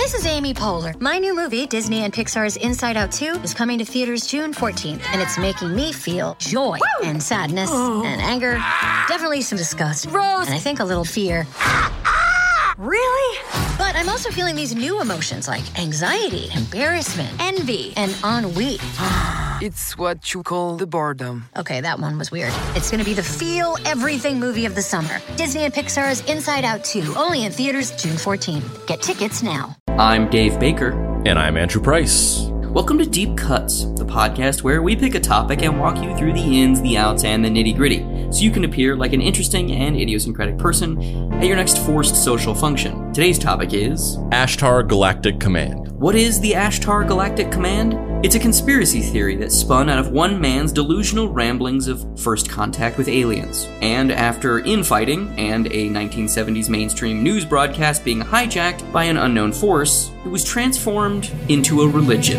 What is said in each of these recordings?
This is Amy Poehler. My new movie, Disney and Pixar's Inside Out 2, is coming to theaters June 14th, and it's making me feel joy and sadness and anger, definitely some disgust, and I think a little fear. Really? But I'm also feeling these new emotions like anxiety, embarrassment, envy, and ennui. It's what you call the boredom. Okay, that one was weird. It's gonna be the feel everything movie of the summer. Disney and Pixar's Inside Out 2, only in theaters June 14th. Get tickets now. I'm Dave Baker. And I'm Andrew Price. Welcome to Deep Cuts, the podcast where we pick a topic and walk you through the ins, the outs, and the nitty-gritty, so you can appear like an interesting and idiosyncratic person at your next forced social function. Today's topic is... Ashtar Galactic Command. What is the Ashtar Galactic Command? It's a conspiracy theory that spun out of one man's delusional ramblings of first contact with aliens. And after infighting and a 1970s mainstream news broadcast being hijacked by an unknown force, it was transformed into a religion.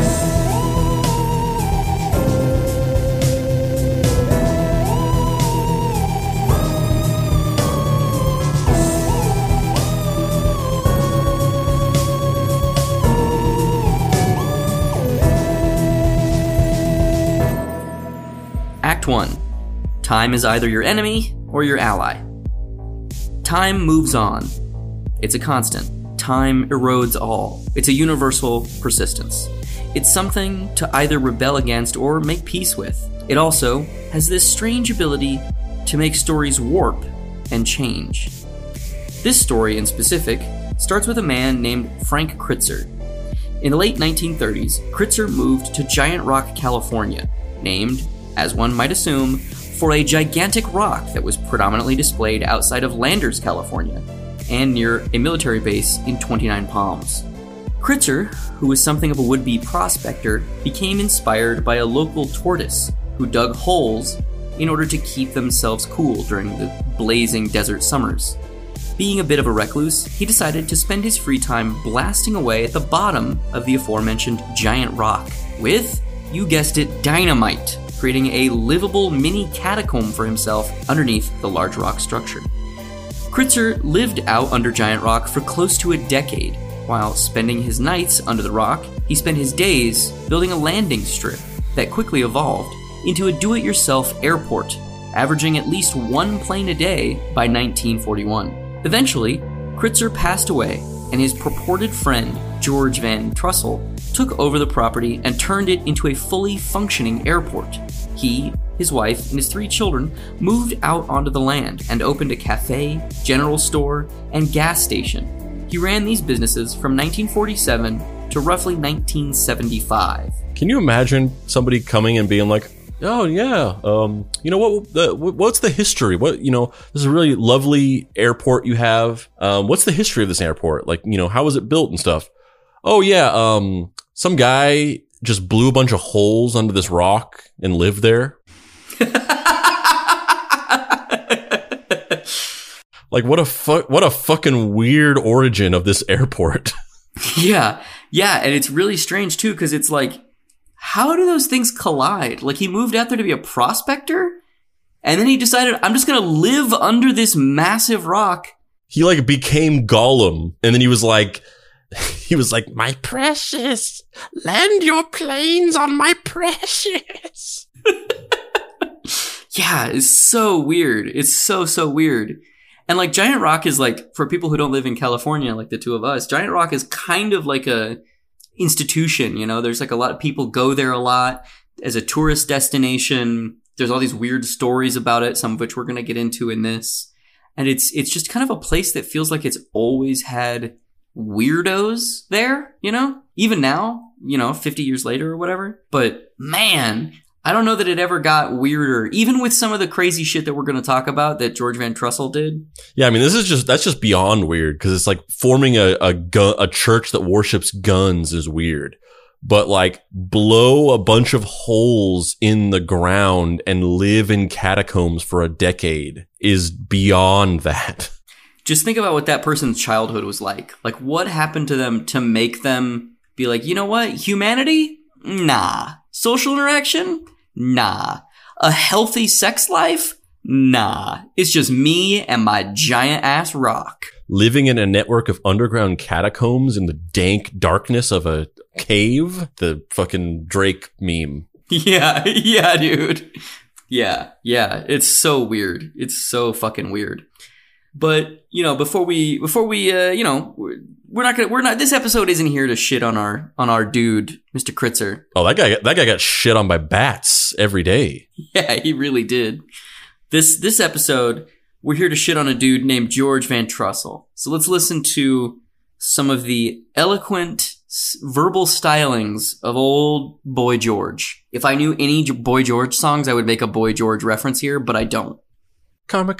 Act 1. Time is either your enemy or your ally. Time moves on. It's a constant. Time erodes all. It's a universal persistence. It's something to either rebel against or make peace with. It also has this strange ability to make stories warp and change. This story in specific starts with a man named Frank Kritzer. In the late 1930s, Kritzer moved to Giant Rock, California, named, as one might assume, for a gigantic rock that was predominantly displayed outside of Landers, California, and near a military base in 29 Palms. Kritzer, who was something of a would-be prospector, became inspired by a local tortoise who dug holes in order to keep themselves cool during the blazing desert summers. Being a bit of a recluse, he decided to spend his free time blasting away at the bottom of the aforementioned giant rock with, you guessed it, dynamite, creating a livable mini catacomb for himself underneath the large rock structure. Kritzer lived out under Giant Rock for close to a decade. While spending his nights under the rock, he spent his days building a landing strip that quickly evolved into a do-it-yourself airport, averaging at least one plane a day by 1941. Eventually, Kritzer passed away, and his purported friend, George Van Trussell, took over the property and turned it into a fully functioning airport. He, his wife, and his 3 children moved out onto the land and opened a cafe, general store, and gas station. He ran these businesses from 1947 to roughly 1975. Can you imagine somebody coming and being like, oh yeah, you know what's the history? What, you know, this is a really lovely airport you have. What's the history of this airport? Like, you know, how was it built and stuff? Oh yeah, some guy just blew a bunch of holes under this rock and lived there. Like, what a fucking weird origin of this airport. Yeah, and it's really strange too, because it's like, how do those things collide? Like, he moved out there to be a prospector, and then he decided, I'm just gonna live under this massive rock. He like became Gollum, and then he was like, my precious, land your planes on my precious. Yeah, it's so weird. It's so weird. And like Giant Rock is like, for people who don't live in California, like the two of us, Giant Rock is kind of like a institution, you know? There's like a lot of people go there a lot as a tourist destination. There's all these weird stories about it, some of which we're going to get into in this. And it's just kind of a place that feels like it's always had weirdos there, you know? Even now, you know, 50 years later or whatever. But man, I don't know that it ever got weirder, even with some of the crazy shit that we're going to talk about that George Van Trussell did. Yeah, I mean, that's just beyond weird, because it's like forming a church that worships guns is weird. But like, blow a bunch of holes in the ground and live in catacombs for a decade is beyond that. Just think about what that person's childhood was like. Like, what happened to them to make them be like, you know what? Humanity? Nah. Social interaction? Nah. A healthy sex life? Nah. It's just me and my giant ass rock. living in a network of underground catacombs in the dank darkness of a cave. The fucking Drake meme. Yeah, dude. Yeah. It's so weird. It's so fucking weird. But, before we we're not, this episode isn't here to shit on our dude, Mr. Kritzer. Oh, that guy got shit on by bats every day. Yeah, he really did. This episode, we're here to shit on a dude named George Van Trussell. So let's listen to some of the eloquent verbal stylings of old Boy George. If I knew any Boy George songs, I would make a Boy George reference here, but I don't. Karma,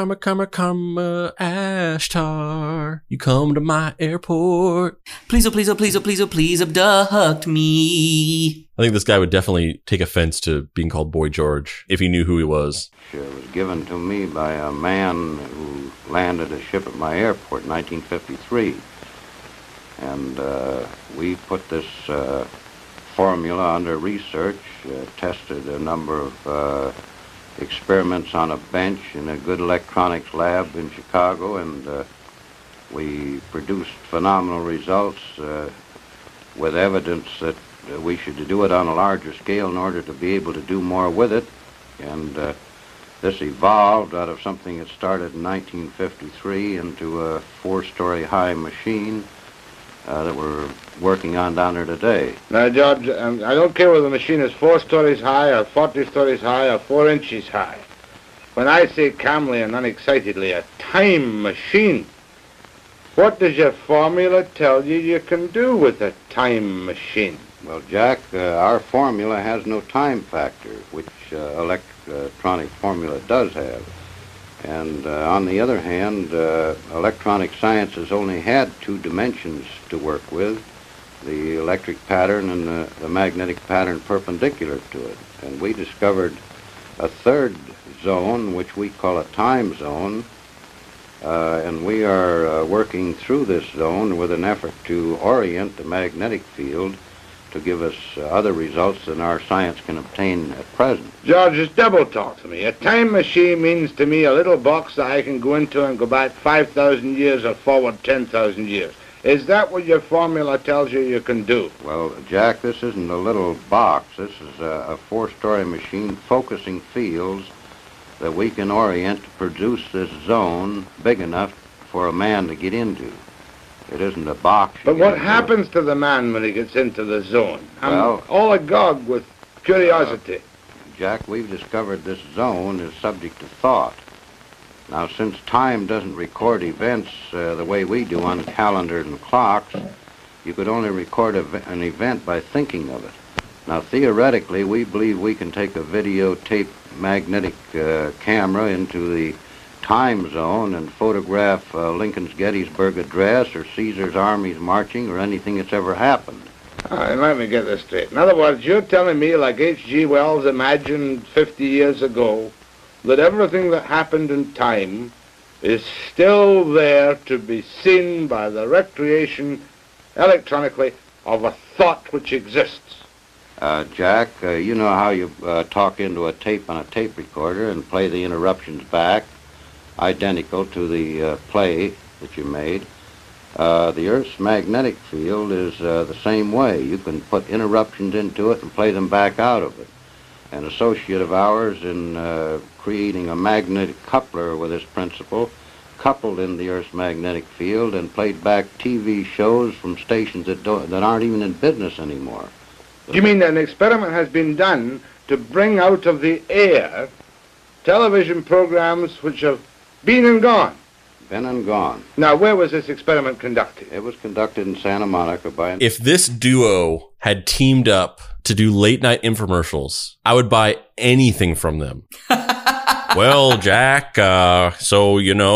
Ashtar. You come to my airport. Please, oh, please, oh, please, oh, please, oh, please abduct me. I think this guy would definitely take offense to being called Boy George if he knew who he was. It was given to me by a man who landed a ship at my airport in 1953. And we put this formula under research, tested a number of experiments on a bench in a good electronics lab in Chicago, and we produced phenomenal results with evidence that we should do it on a larger scale in order to be able to do more with it. And this evolved out of something that started in 1953 into a 4-story high machine that we're working on down there today. Now, George, I don't care whether the machine is 4 stories high or 40 stories high or 4 inches high. When I say calmly and unexcitedly, a time machine, what does your formula tell you can do with a time machine? Well, Jack, our formula has no time factor, which electronic formula does have. And on the other hand, electronic science has only had 2 dimensions to work with, the electric pattern and the magnetic pattern perpendicular to it. And we discovered a 3rd zone, which we call a time zone, and we are working through this zone with an effort to orient the magnetic field to give us other results than our science can obtain at present. George, just double talk to me. A time machine means to me a little box that I can go into and go back 5,000 years or forward 10,000 years. Is that what your formula tells you can do? Well, Jack, this isn't a little box. This is a 4-story machine focusing fields that we can orient to produce this zone big enough for a man to get into. It isn't a box. But what happens to the man when he gets into the zone? I'm all agog with curiosity. Jack, we've discovered this zone is subject to thought. Now, since time doesn't record events the way we do on calendars and clocks, you could only record an event by thinking of it. Now, theoretically, we believe we can take a videotape magnetic camera into the time zone and photograph Lincoln's Gettysburg Address or Caesar's armies marching or anything that's ever happened. All right, let me get this straight. In other words, you're telling me, like H.G. Wells imagined 50 years ago, that everything that happened in time is still there to be seen by the recreation electronically of a thought which exists. Jack, you know how you talk into a tape on a tape recorder and play the interruptions back, identical to the play that you made. The Earth's magnetic field is the same way. You can put interruptions into it and play them back out of it. An associate of ours in creating a magnetic coupler with this principle coupled in the Earth's magnetic field and played back TV shows from stations that aren't even in business anymore. You mean that an experiment has been done to bring out of the air television programs which have been and gone? Been and gone. Now, where was this experiment conducted? It was conducted in Santa Monica by... If this duo had teamed up to do late night infomercials, I would buy anything from them. Well, Jack, so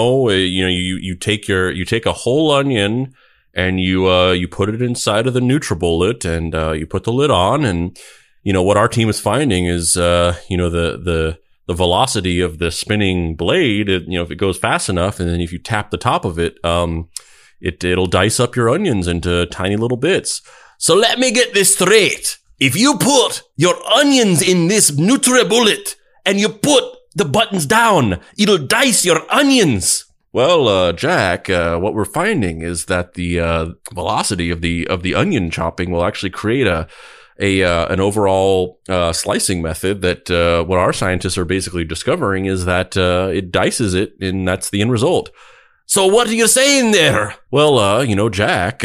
you take a whole onion and you put it inside of the NutriBullet and you put the lid on, and what our team is finding is the velocity of the spinning blade, if it goes fast enough, and then if you tap the top of it, it'll dice up your onions into tiny little bits. So let me get this straight. If you put your onions in this NutriBullet and you put the buttons down, it'll dice your onions. Well, Jack, what we're finding is that the velocity of the onion chopping will actually create an overall slicing method that what our scientists are basically discovering is that it dices it, and that's the end result. So what are you saying there? Well, Jack.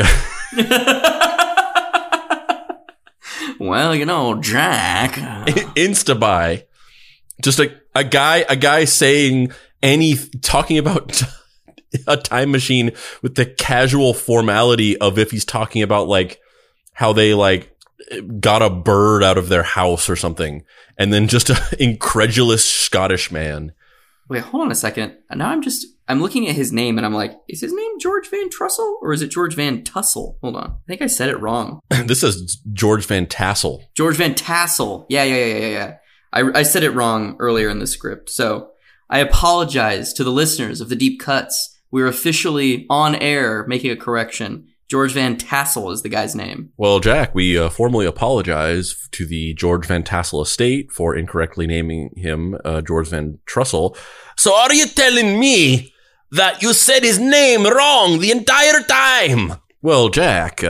Well, Jack. Instabuy. Just a guy saying talking about a time machine with the casual formality of if he's talking about like how they like got a bird out of their house or something, and then just an incredulous Scottish man. Wait, hold on a second. Now I'm looking at his name and I'm like, is his name George Van Trussell or is it George Van Tussle? Hold on. I think I said it wrong. This is George Van Tassel. George Van Tassel. Yeah. I said it wrong earlier in the script. So I apologize to the listeners of the Deep Cuts. We're officially on air making a correction. George Van Tassel is the guy's name. Well, Jack, we formally apologize to the George Van Tassel estate for incorrectly naming him George Van Trussell. So are you telling me that you said his name wrong the entire time? Well, Jack,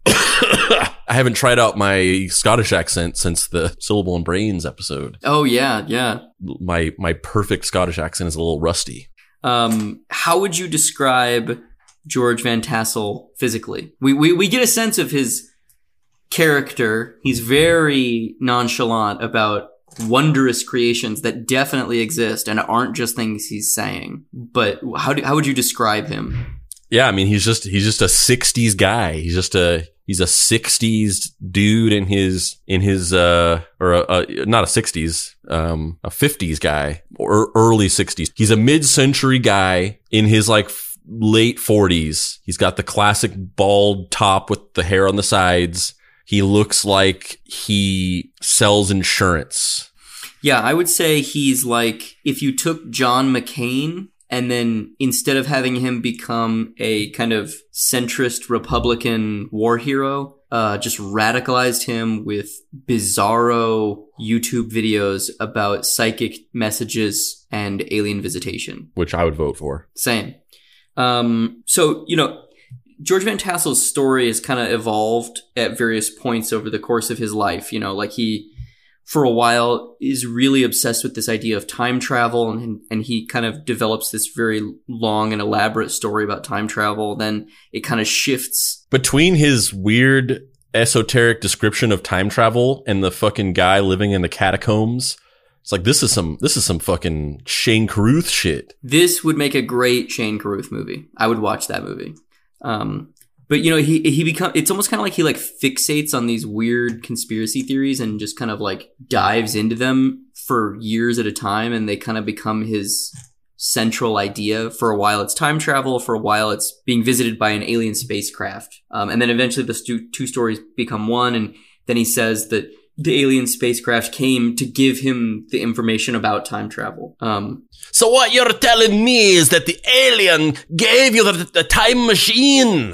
I haven't tried out my Scottish accent since the Syllable and Brains episode. Oh, yeah. My perfect Scottish accent is a little rusty. How would you describe George Van Tassel physically? We get a sense of his character. He's very nonchalant about wondrous creations that definitely exist and aren't just things he's saying. But how would you describe him? Yeah, I mean, he's just a 60s guy. He's a 60s dude in his not a 60s, a 50s guy or early 60s. He's a mid-century guy in his like late 40s. He's got the classic bald top with the hair on the sides. He looks like he sells insurance. Yeah, I would say he's like if you took John McCain and then instead of having him become a kind of centrist Republican war hero, just radicalized him with bizarro YouTube videos about psychic messages and alien visitation. Which I would vote for. Same. So, George Van Tassel's story has kind of evolved at various points over the course of his life. Like he, for a while, is really obsessed with this idea of time travel, and he kind of develops this very long and elaborate story about time travel. Then it kind of shifts. Between his weird esoteric description of time travel and the fucking guy living in the catacombs, it's like, this is some fucking Shane Carruth shit. This would make a great Shane Carruth movie. I would watch that movie. But it's almost kind of like he like fixates on these weird conspiracy theories and just kind of like dives into them for years at a time, and they kind of become his central idea. For a while it's time travel, for a while it's being visited by an alien spacecraft. And then eventually the two stories become one, and then he says that the alien spacecraft came to give him the information about time travel. So what you're telling me is that the alien gave you the time machine.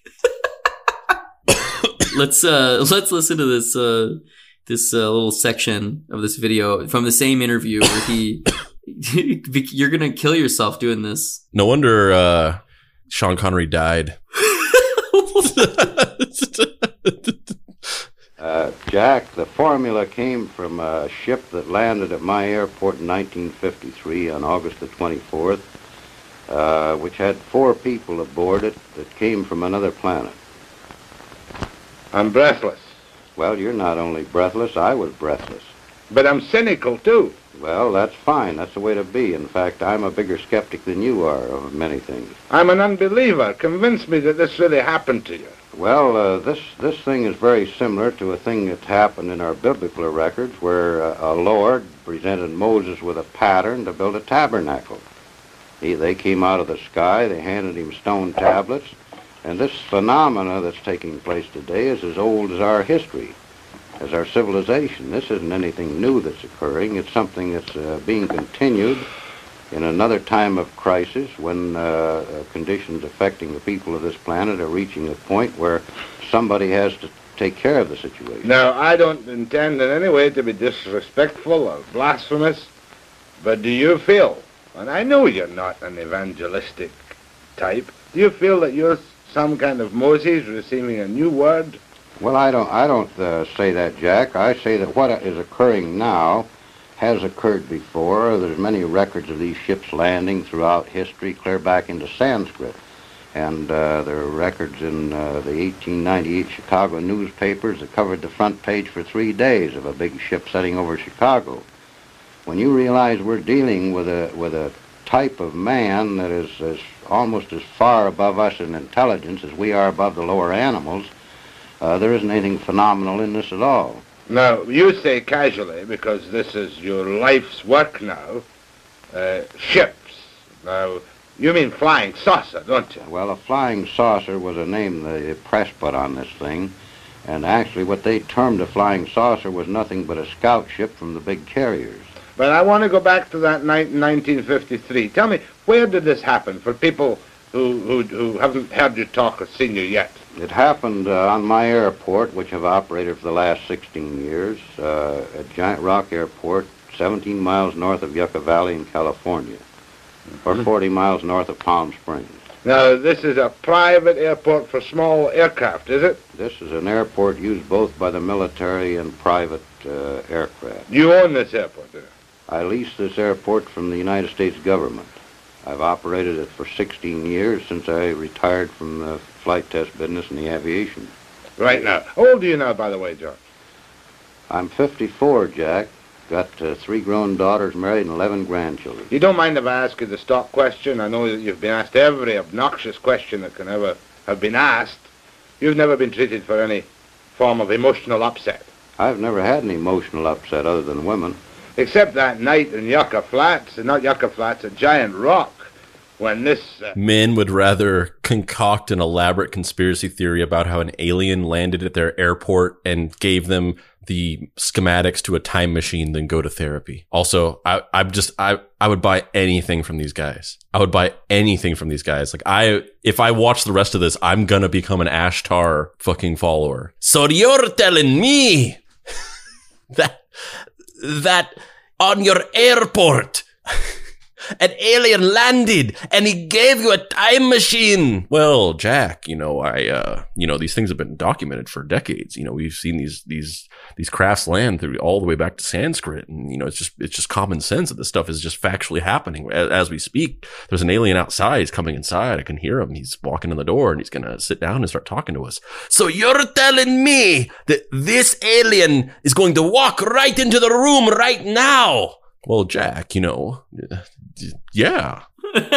Let's listen to this little section of this video from the same interview where you're gonna kill yourself doing this. No wonder Sean Connery died. Jack, the formula came from a ship that landed at my airport in 1953 on August the 24th, which had 4 people aboard it that came from another planet. I'm breathless. Well, you're not only breathless, I was breathless. But I'm cynical, too. Well, that's fine. That's the way to be. In fact, I'm a bigger skeptic than you are of many things. I'm an unbeliever. Convince me that this really happened to you. Well, this thing is very similar to a thing that's happened in our biblical records where a Lord presented Moses with a pattern to build a tabernacle. They came out of the sky, they handed him stone tablets, and this phenomena that's taking place today is as old as our history, as our civilization. This isn't anything new that's occurring. It's something that's being continued in another time of crisis when conditions affecting the people of this planet are reaching a point where somebody has to take care of the situation. Now, I don't intend in any way to be disrespectful or blasphemous, but do you feel And I know you're not an evangelistic type. Do you feel that you're some kind of Moses receiving a new word? Well, I don't say that, Jack. I say that what is occurring now has occurred before. There's many records of these ships landing throughout history, clear back into Sanskrit. And there are records in the 1898 Chicago newspapers that covered the front page for 3 days of a big ship setting over Chicago. When you realize we're dealing with a type of man that is almost as far above us in intelligence as we are above the lower animals, there isn't anything phenomenal in this at all. Now, you say casually, because this is your life's work now, ships. Now, you mean flying saucer, don't you? Well, a flying saucer was a name the press put on this thing, and actually what they termed a flying saucer was nothing but a scout ship from the big carriers. But I want to go back to that night in 1953. Tell me, where did this happen for people who haven't heard you talk or seen you yet? It happened on my airport, which I've operated for the last 16 years, at Giant Rock Airport, 17 miles north of Yucca Valley in California, or 40 miles north of Palm Springs. Now, this is a private airport for small aircraft, is it? This is an airport used both by the military and private aircraft. You own this airport, do you? I lease this airport from the United States government. I've operated it for 16 years since I retired from the flight test business in the aviation. Right now. How old are you now, by the way, George? I'm 54, Jack. Got 3 grown daughters, married, and 11 grandchildren. You don't mind if I ask you the stock question? I know that you've been asked every obnoxious question that can ever have been asked. You've never been treated for any form of emotional upset. I've never had an emotional upset other than women. Except that night in Yucca Flats, not Yucca Flats, at Giant Rock, when this... Men would rather concoct an elaborate conspiracy theory about how an alien landed at their airport and gave them the schematics to a time machine than go to therapy. Also, I would buy anything from these guys. I would buy anything from these guys. Like if I watch the rest of this, I'm gonna become an Ashtar fucking follower. So you're telling me that on your airport, an alien landed and he gave you a time machine. Well, Jack, these things have been documented for decades. We've seen these crafts land through all the way back to Sanskrit. And, it's just common sense that this stuff is just factually happening as we speak. There's an alien outside. He's coming inside. I can hear him. He's walking in the door and he's going to sit down and start talking to us. So you're telling me that this alien is going to walk right into the room right now? Well, Jack, yeah.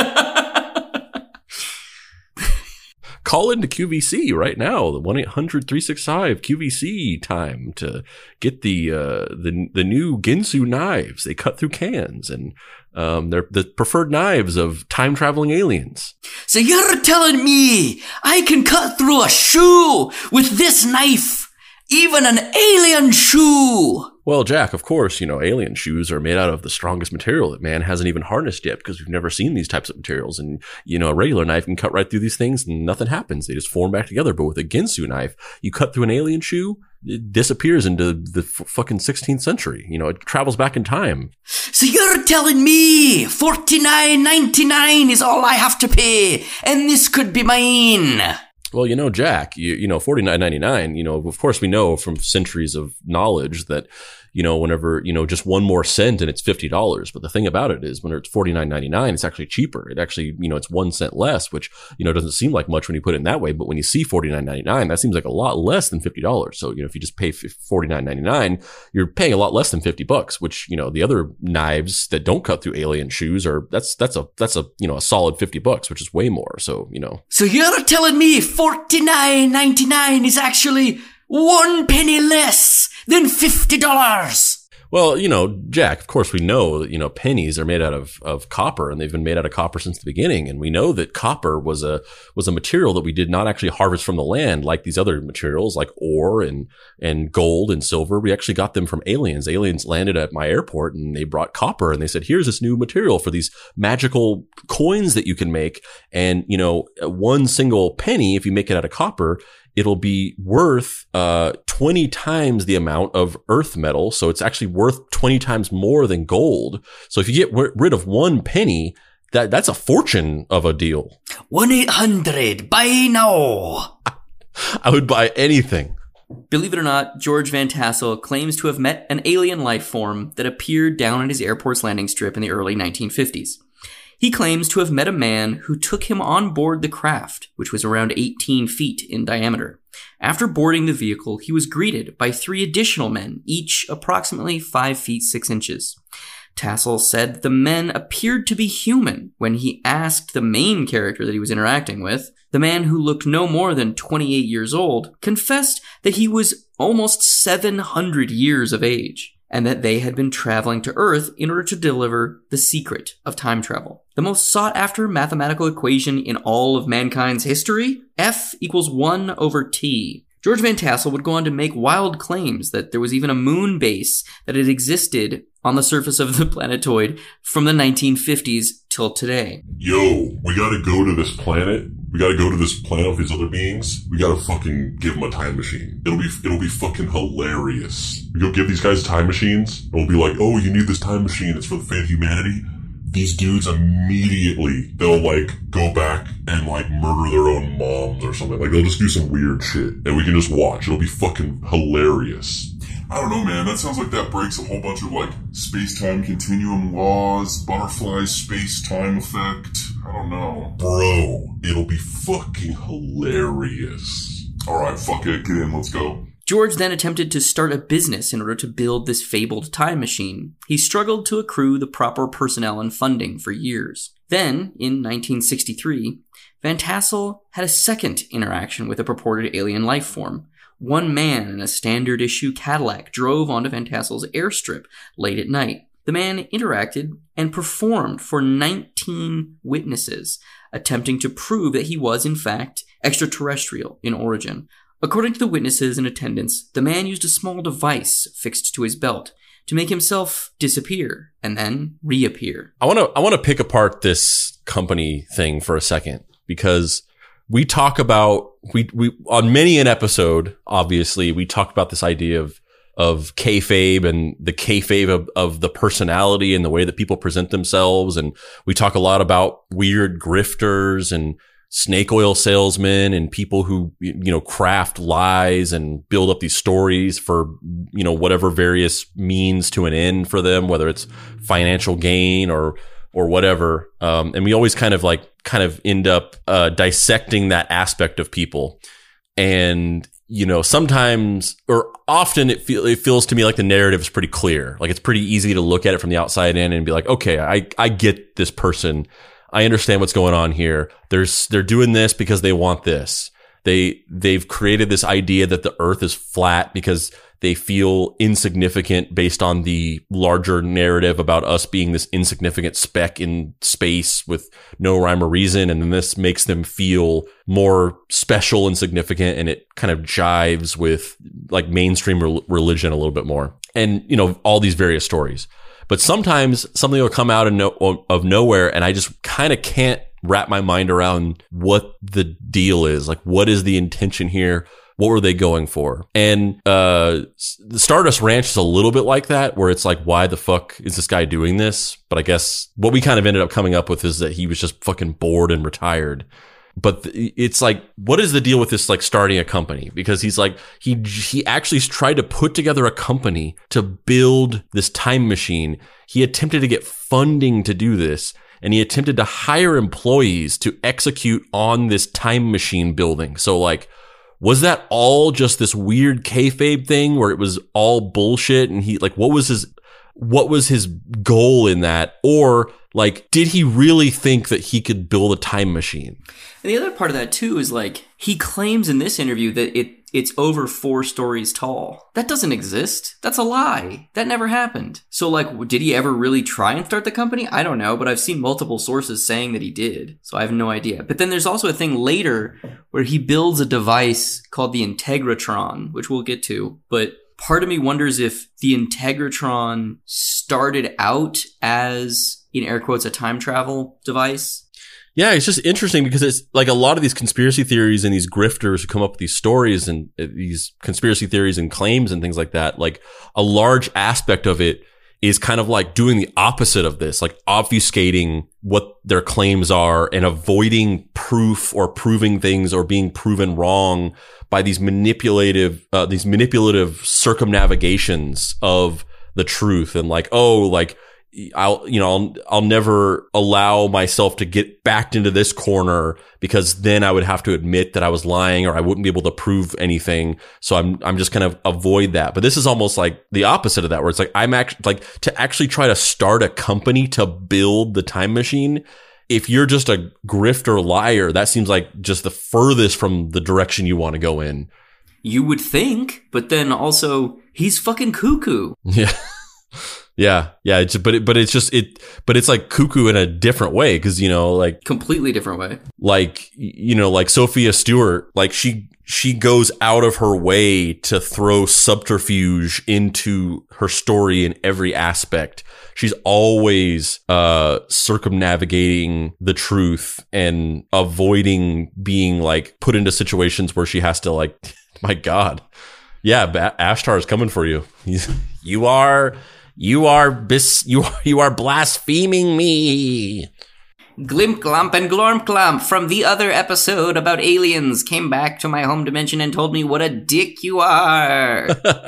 Call into QVC right now, the 1-800-365-QVC time to get the new Ginsu knives. They cut through cans, and they're the preferred knives of time-traveling aliens. So you're telling me I can cut through a shoe with this knife? Even an alien shoe! Well, Jack, of course, alien shoes are made out of the strongest material that man hasn't even harnessed yet, because we've never seen these types of materials. And, a regular knife can cut right through these things and nothing happens. They just form back together. But with a Ginsu knife, you cut through an alien shoe, it disappears into the fucking 16th century. It travels back in time. So you're telling me $49.99 is all I have to pay, and this could be mine? Well, Jack, $49.99, of course we know from centuries of knowledge that, whenever, just one more cent and it's $50. But the thing about it is when it's $49.99, it's actually cheaper. It actually, it's 1 cent less, which, doesn't seem like much when you put it in that way. But when you see $49.99, that seems like a lot less than $50. So, if you just pay $49.99, you're paying a lot less than $50, which, the other knives that don't cut through alien shoes that's a solid $50, which is way more. So, So you're telling me $49.99 is actually 1 penny less than $50. Well, Jack, of course we know that, pennies are made out of copper, and they've been made out of copper since the beginning. And we know that copper was a material that we did not actually harvest from the land like these other materials like ore and gold and silver. We actually got them from aliens. Aliens landed at my airport and they brought copper and they said, here's this new material for these magical coins that you can make. And, 1 single penny, if you make it out of copper, it'll be worth 20 times the amount of earth metal. So it's actually worth 20 times more than gold. So if you get rid of 1 penny, that's a fortune of a deal. 1-800, buy now. I would buy anything. Believe it or not, George Van Tassel claims to have met an alien life form that appeared down at his airport's landing strip in the early 1950s. He claims to have met a man who took him on board the craft, which was around 18 feet in diameter. After boarding the vehicle, he was greeted by 3 additional men, each approximately 5 feet 6 inches. Tassel said the men appeared to be human when he asked the main character that he was interacting with. The man, who looked no more than 28 years old, confessed that he was almost 700 years of age, and that they had been traveling to Earth in order to deliver the secret of time travel. The most sought-after mathematical equation in all of mankind's history? F equals 1 over T. George Van Tassel would go on to make wild claims that there was even a moon base that had existed on the surface of the planetoid from the 1950s till today. Yo, we gotta go to this planet. We gotta go to this planet with these other beings. We gotta fucking give them a time machine. It'll be fucking hilarious. We go give these guys time machines, and we'll be like, oh, you need this time machine. It's for the fate of humanity. These dudes immediately, they'll like go back and like murder their own moms or something. Like they'll just do some weird shit and we can just watch. It'll be fucking hilarious. I don't know, man. That sounds like that breaks a whole bunch of like space-time continuum laws, butterfly space-time effect. I don't know. Bro, it'll be fucking hilarious. Alright, fuck it. Get in. Let's go. George then attempted to start a business in order to build this fabled time machine. He struggled to accrue the proper personnel and funding for years. Then, in 1963, Van Tassel had a second interaction with a purported alien life form. 1 man in a standard-issue Cadillac drove onto Van Tassel's airstrip late at night. The man interacted and performed for 19 witnesses, attempting to prove that he was, in fact, extraterrestrial in origin. According to the witnesses in attendance, the man used a small device fixed to his belt to make himself disappear and then reappear. I want to pick apart this company thing for a second, because we talk about we on many an episode, obviously, we talk about this idea of kayfabe and the kayfabe of the personality and the way that people present themselves, and we talk a lot about weird grifters and snake oil salesmen and people who, craft lies and build up these stories for, whatever various means to an end for them, whether it's financial gain or whatever. And we always kind of end up dissecting that aspect of people. And, sometimes or often it feels to me like the narrative is pretty clear. Like it's pretty easy to look at it from the outside in and be like, okay, I get this person. I understand what's going on here. They're doing this because they want this. They've created this idea that the earth is flat because they feel insignificant based on the larger narrative about us being this insignificant speck in space with no rhyme or reason. And then this makes them feel more special and significant. And it kind of jives with like mainstream religion a little bit more. And, all these various stories. But sometimes something will come out of nowhere, and I just kind of can't wrap my mind around what the deal is. Like, what is the intention here? What were they going for? And the Stardust Ranch is a little bit like that, where it's like, why the fuck is this guy doing this? But I guess what we kind of ended up coming up with is that he was just fucking bored and retired. But it's like, what is the deal with this, like, starting a company? Because he's like, he actually tried to put together a company to build this time machine. He attempted to get funding to do this, and he attempted to hire employees to execute on this time machine building. So, like, was that all just this weird kayfabe thing where it was all bullshit? And he, like, what was his goal in that? Or, like, did he really think that he could build a time machine? And the other part of that, too, is, like, he claims in this interview that it's over 4 stories tall. That doesn't exist. That's a lie. That never happened. So, like, did he ever really try and start the company? I don't know, but I've seen multiple sources saying that he did. So I have no idea. But then there's also a thing later where he builds a device called the Integratron, which we'll get to. But part of me wonders if the Integratron started out as, in air quotes, a time travel device. Yeah, it's just interesting because it's like a lot of these conspiracy theories and these grifters who come up with these stories and these conspiracy theories and claims and things like that. Like a large aspect of it is kind of like doing the opposite of this, like obfuscating what their claims are and avoiding proof or proving things or being proven wrong by these manipulative circumnavigations of the truth. And like, oh, like, I'll never allow myself to get backed into this corner because then I would have to admit that I was lying or I wouldn't be able to prove anything. So I'm just kind of avoid that. But this is almost like the opposite of that, where it's like, I'm actually like to actually try to start a company to build the time machine. If you're just a grifter liar, that seems like just the furthest from the direction you want to go in. You would think, but then also he's fucking cuckoo. Yeah. Yeah. But it's like cuckoo in a different way. Cause like completely different way. Like, like Sophia Stewart, like she goes out of her way to throw subterfuge into her story in every aspect. She's always, circumnavigating the truth and avoiding being like put into situations where she has to like, my God. Yeah. Ashtar is coming for you. You are blaspheming me. Glimp Glomp and Glorm Glomp from the other episode about aliens came back to my home dimension and told me what a dick you are.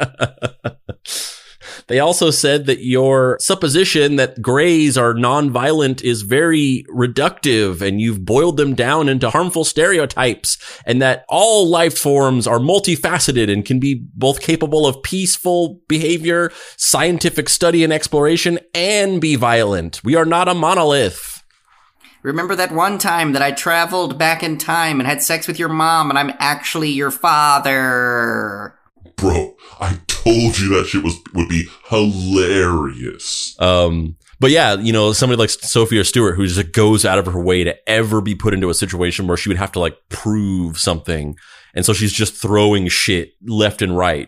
They also said that your supposition that Greys are non-violent is very reductive and you've boiled them down into harmful stereotypes, and that all life forms are multifaceted and can be both capable of peaceful behavior, scientific study and exploration, and be violent. We are not a monolith. Remember that one time that I traveled back in time and had sex with your mom and I'm actually your father? Bro, I told you that shit would be hilarious. But yeah, somebody like Sophia Stewart who just goes out of her way to ever be put into a situation where she would have to like prove something. And so she's just throwing shit left and right.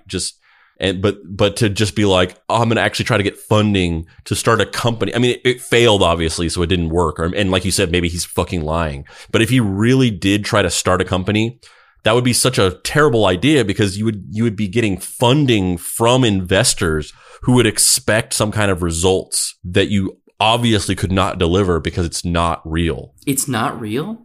But to just be like, oh, I'm going to actually try to get funding to start a company. I mean, it failed obviously, so it didn't work. And like you said, maybe he's fucking lying. But if he really did try to start a company, that would be such a terrible idea because you would be getting funding from investors who would expect some kind of results that you obviously could not deliver because it's not real. It's not real?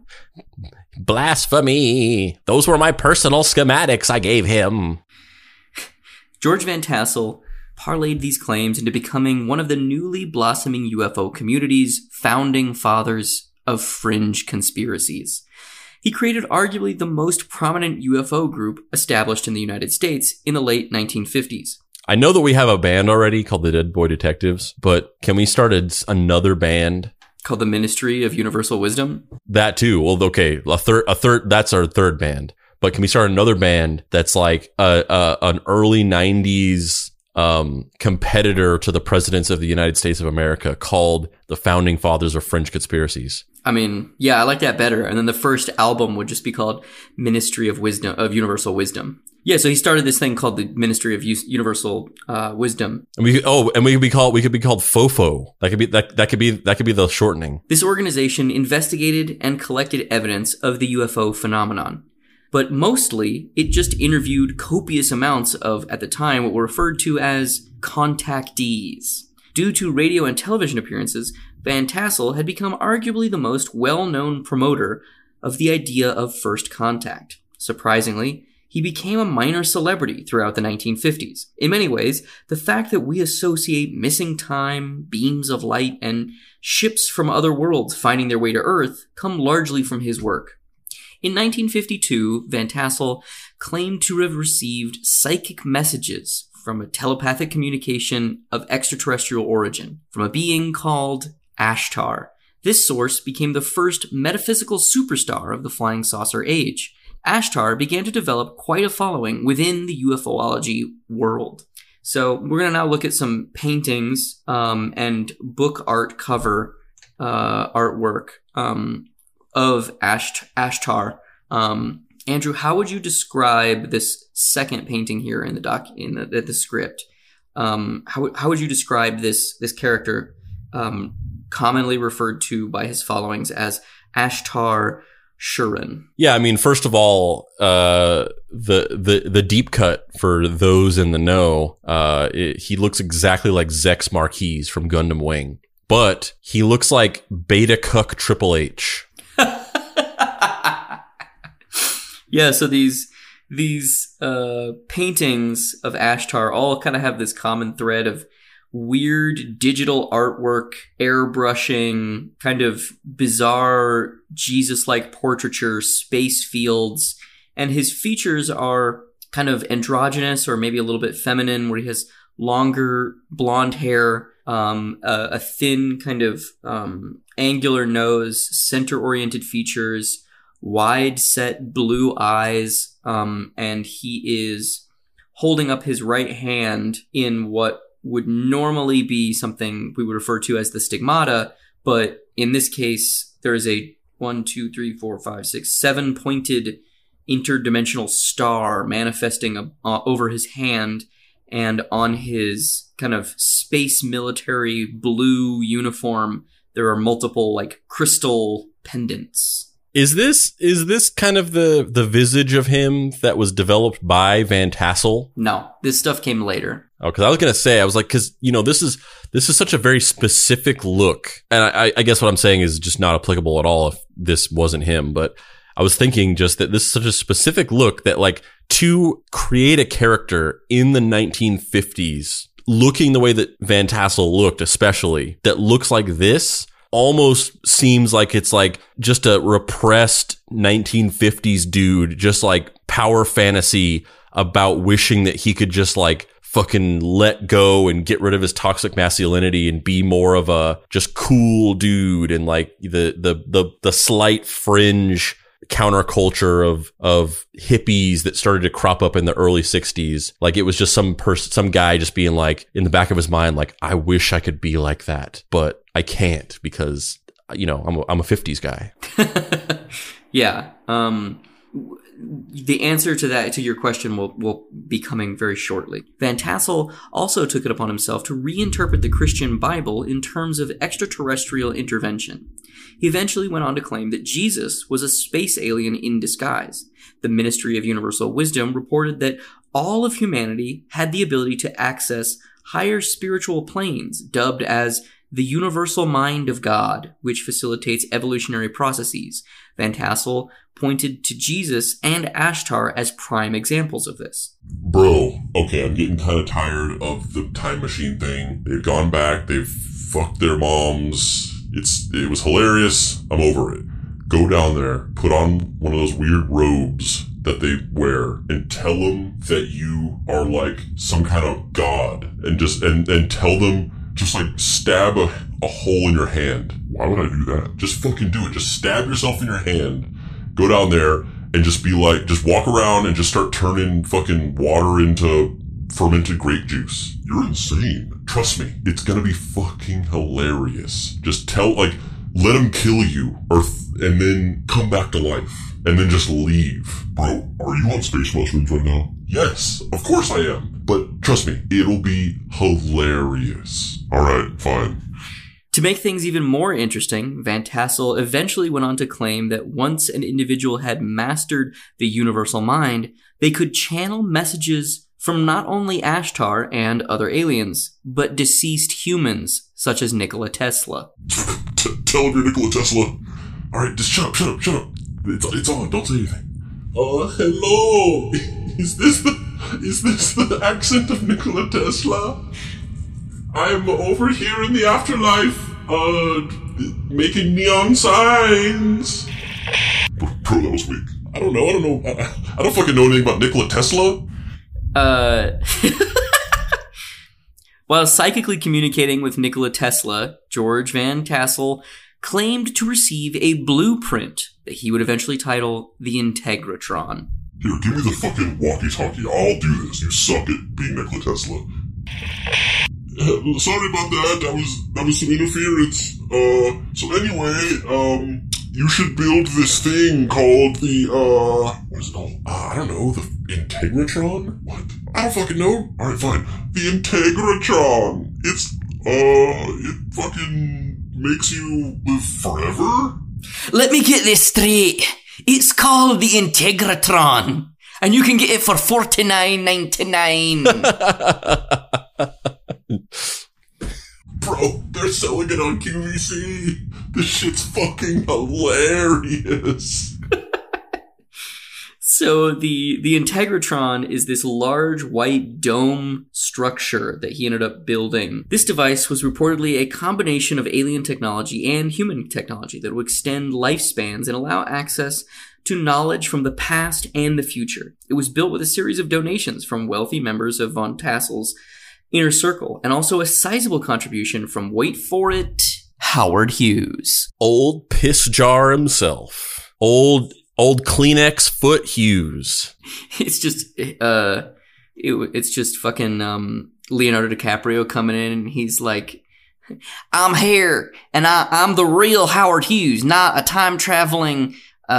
Blasphemy. Those were my personal schematics I gave him. George Van Tassel parlayed these claims into becoming one of the newly blossoming UFO community's founding fathers of fringe conspiracies. He created arguably the most prominent UFO group established in the United States in the late 1950s. I know that we have a band already called the Dead Boy Detectives, but can we start another band? Called the Ministry of Universal Wisdom? That too. Well, okay, a third, that's our third band. But can we start another band that's like an early 90s competitor to the presidents of the United States of America called the Founding Fathers of Fringe Conspiracies? I mean, yeah, I like that better. And then the first album would just be called Ministry of Wisdom, of Universal Wisdom. Yeah, so he started this thing called the Ministry of Universal Wisdom. And we could be called FOFO. That could be the shortening. This organization investigated and collected evidence of the UFO phenomenon. But mostly, it just interviewed copious amounts of, at the time, what were referred to as contactees. Due to radio and television appearances, Van Tassel had become arguably the most well-known promoter of the idea of first contact. Surprisingly, he became a minor celebrity throughout the 1950s. In many ways, the fact that we associate missing time, beams of light, and ships from other worlds finding their way to Earth come largely from his work. In 1952, Van Tassel claimed to have received psychic messages from a telepathic communication of extraterrestrial origin from a being called Ashtar. This source became the first metaphysical superstar of the flying saucer age. Ashtar began to develop quite a following within the UFOlogy world. So we're going to now look at some paintings and book art cover artwork of Ashtar. Andrew, how would you describe this second painting here in the script? How would you describe this character, commonly referred to by his followings as Ashtar Shurin. Yeah, I mean, first of all, the deep cut for those in the know, he looks exactly like Zex Marquise from Gundam Wing, but he looks like Beta Cuck Triple H. Yeah, so these paintings of Ashtar all kind of have this common thread of weird digital artwork, airbrushing, kind of bizarre Jesus-like portraiture, space fields, and his features are kind of androgynous or maybe a little bit feminine, where he has longer blonde hair, a thin kind of angular nose, center-oriented features, wide-set blue eyes, and he is holding up his right hand in what would normally be something we would refer to as the stigmata, but in this case, there is a 7-pointed interdimensional star manifesting over his hand, and on his kind of space military blue uniform, there are multiple like crystal pendants. Is this kind of the visage of him that was developed by Van Tassel? No, this stuff came later. Oh, because I was gonna say, I was like, because this is such a very specific look, and I guess what I'm saying is just not applicable at all if this wasn't him. But I was thinking just that this is such a specific look that, like, to create a character in the 1950s looking the way that Van Tassel looked, especially that looks like this, almost seems like it's like just a repressed 1950s dude, just like power fantasy about wishing that he could just like fucking let go and get rid of his toxic masculinity and be more of a just cool dude, and like the slight fringe counterculture of hippies that started to crop up in the early 60s. Like it was just some guy just being like, in the back of his mind, like, I wish I could be like that, but I can't because, I'm a 50s guy. Yeah. The answer to your question will be coming very shortly. Van Tassel also took it upon himself to reinterpret the Christian Bible in terms of extraterrestrial intervention. He eventually went on to claim that Jesus was a space alien in disguise. The Ministry of Universal Wisdom reported that all of humanity had the ability to access higher spiritual planes, dubbed as the universal mind of God, which facilitates evolutionary processes. Van Tassel pointed to Jesus and Ashtar as prime examples of this. Bro, okay, I'm getting kind of tired of the time machine thing. They've gone back, they've fucked their moms. It was hilarious. I'm over it. Go down there, put on one of those weird robes that they wear, and tell them that you are like some kind of god, and just and tell them, just like stab a hole in your hand. Why would I do that? Just fucking do it. Just stab yourself in your hand. Go down there and just be like, just walk around and just start turning fucking water into fermented grape juice. You're insane. Trust me, it's gonna be fucking hilarious. Just let them kill you, and then come back to life, and then just leave. Bro, are you on space mushrooms right now? Yes, of course I am. But trust me, it'll be hilarious. Alright, fine. To make things even more interesting, Van Tassel eventually went on to claim that once an individual had mastered the universal mind, they could channel messages from not only Ashtar and other aliens, but deceased humans, such as Nikola Tesla. Tell him you're Nikola Tesla. Alright, just shut up. It's on, don't say anything. Hello! Is this the accent of Nikola Tesla? I'm over here in the afterlife, making neon signs. Bro, that was weak. I don't know. I don't fucking know anything about Nikola Tesla. While psychically communicating with Nikola Tesla, George Van Tassel claimed to receive a blueprint that he would eventually title the Integratron. Here, give me the fucking walkie-talkie. I'll do this. You suck at being Nikola Tesla. Sorry about that. That was some interference. So anyway, you should build this thing called the, what is it called? I don't know, the Integratron? What? I don't fucking know. Alright, fine. The Integratron. It fucking makes you live forever? Let me get this straight. It's called the Integratron, and you can get it for $49.99. Bro, they're selling it on QVC. This shit's fucking hilarious. So the Integratron is this large white dome structure that he ended up building. This device was reportedly a combination of alien technology and human technology that would extend lifespans and allow access to knowledge from the past and the future. It was built with a series of donations from wealthy members of von Tassel's inner circle, and also a sizable contribution from, wait for it, Howard Hughes. Old piss jar himself. Old Kleenex foot Hughes. It's just fucking Leonardo DiCaprio coming in, and he's like, I'm here, and I'm the real Howard Hughes, not a time traveling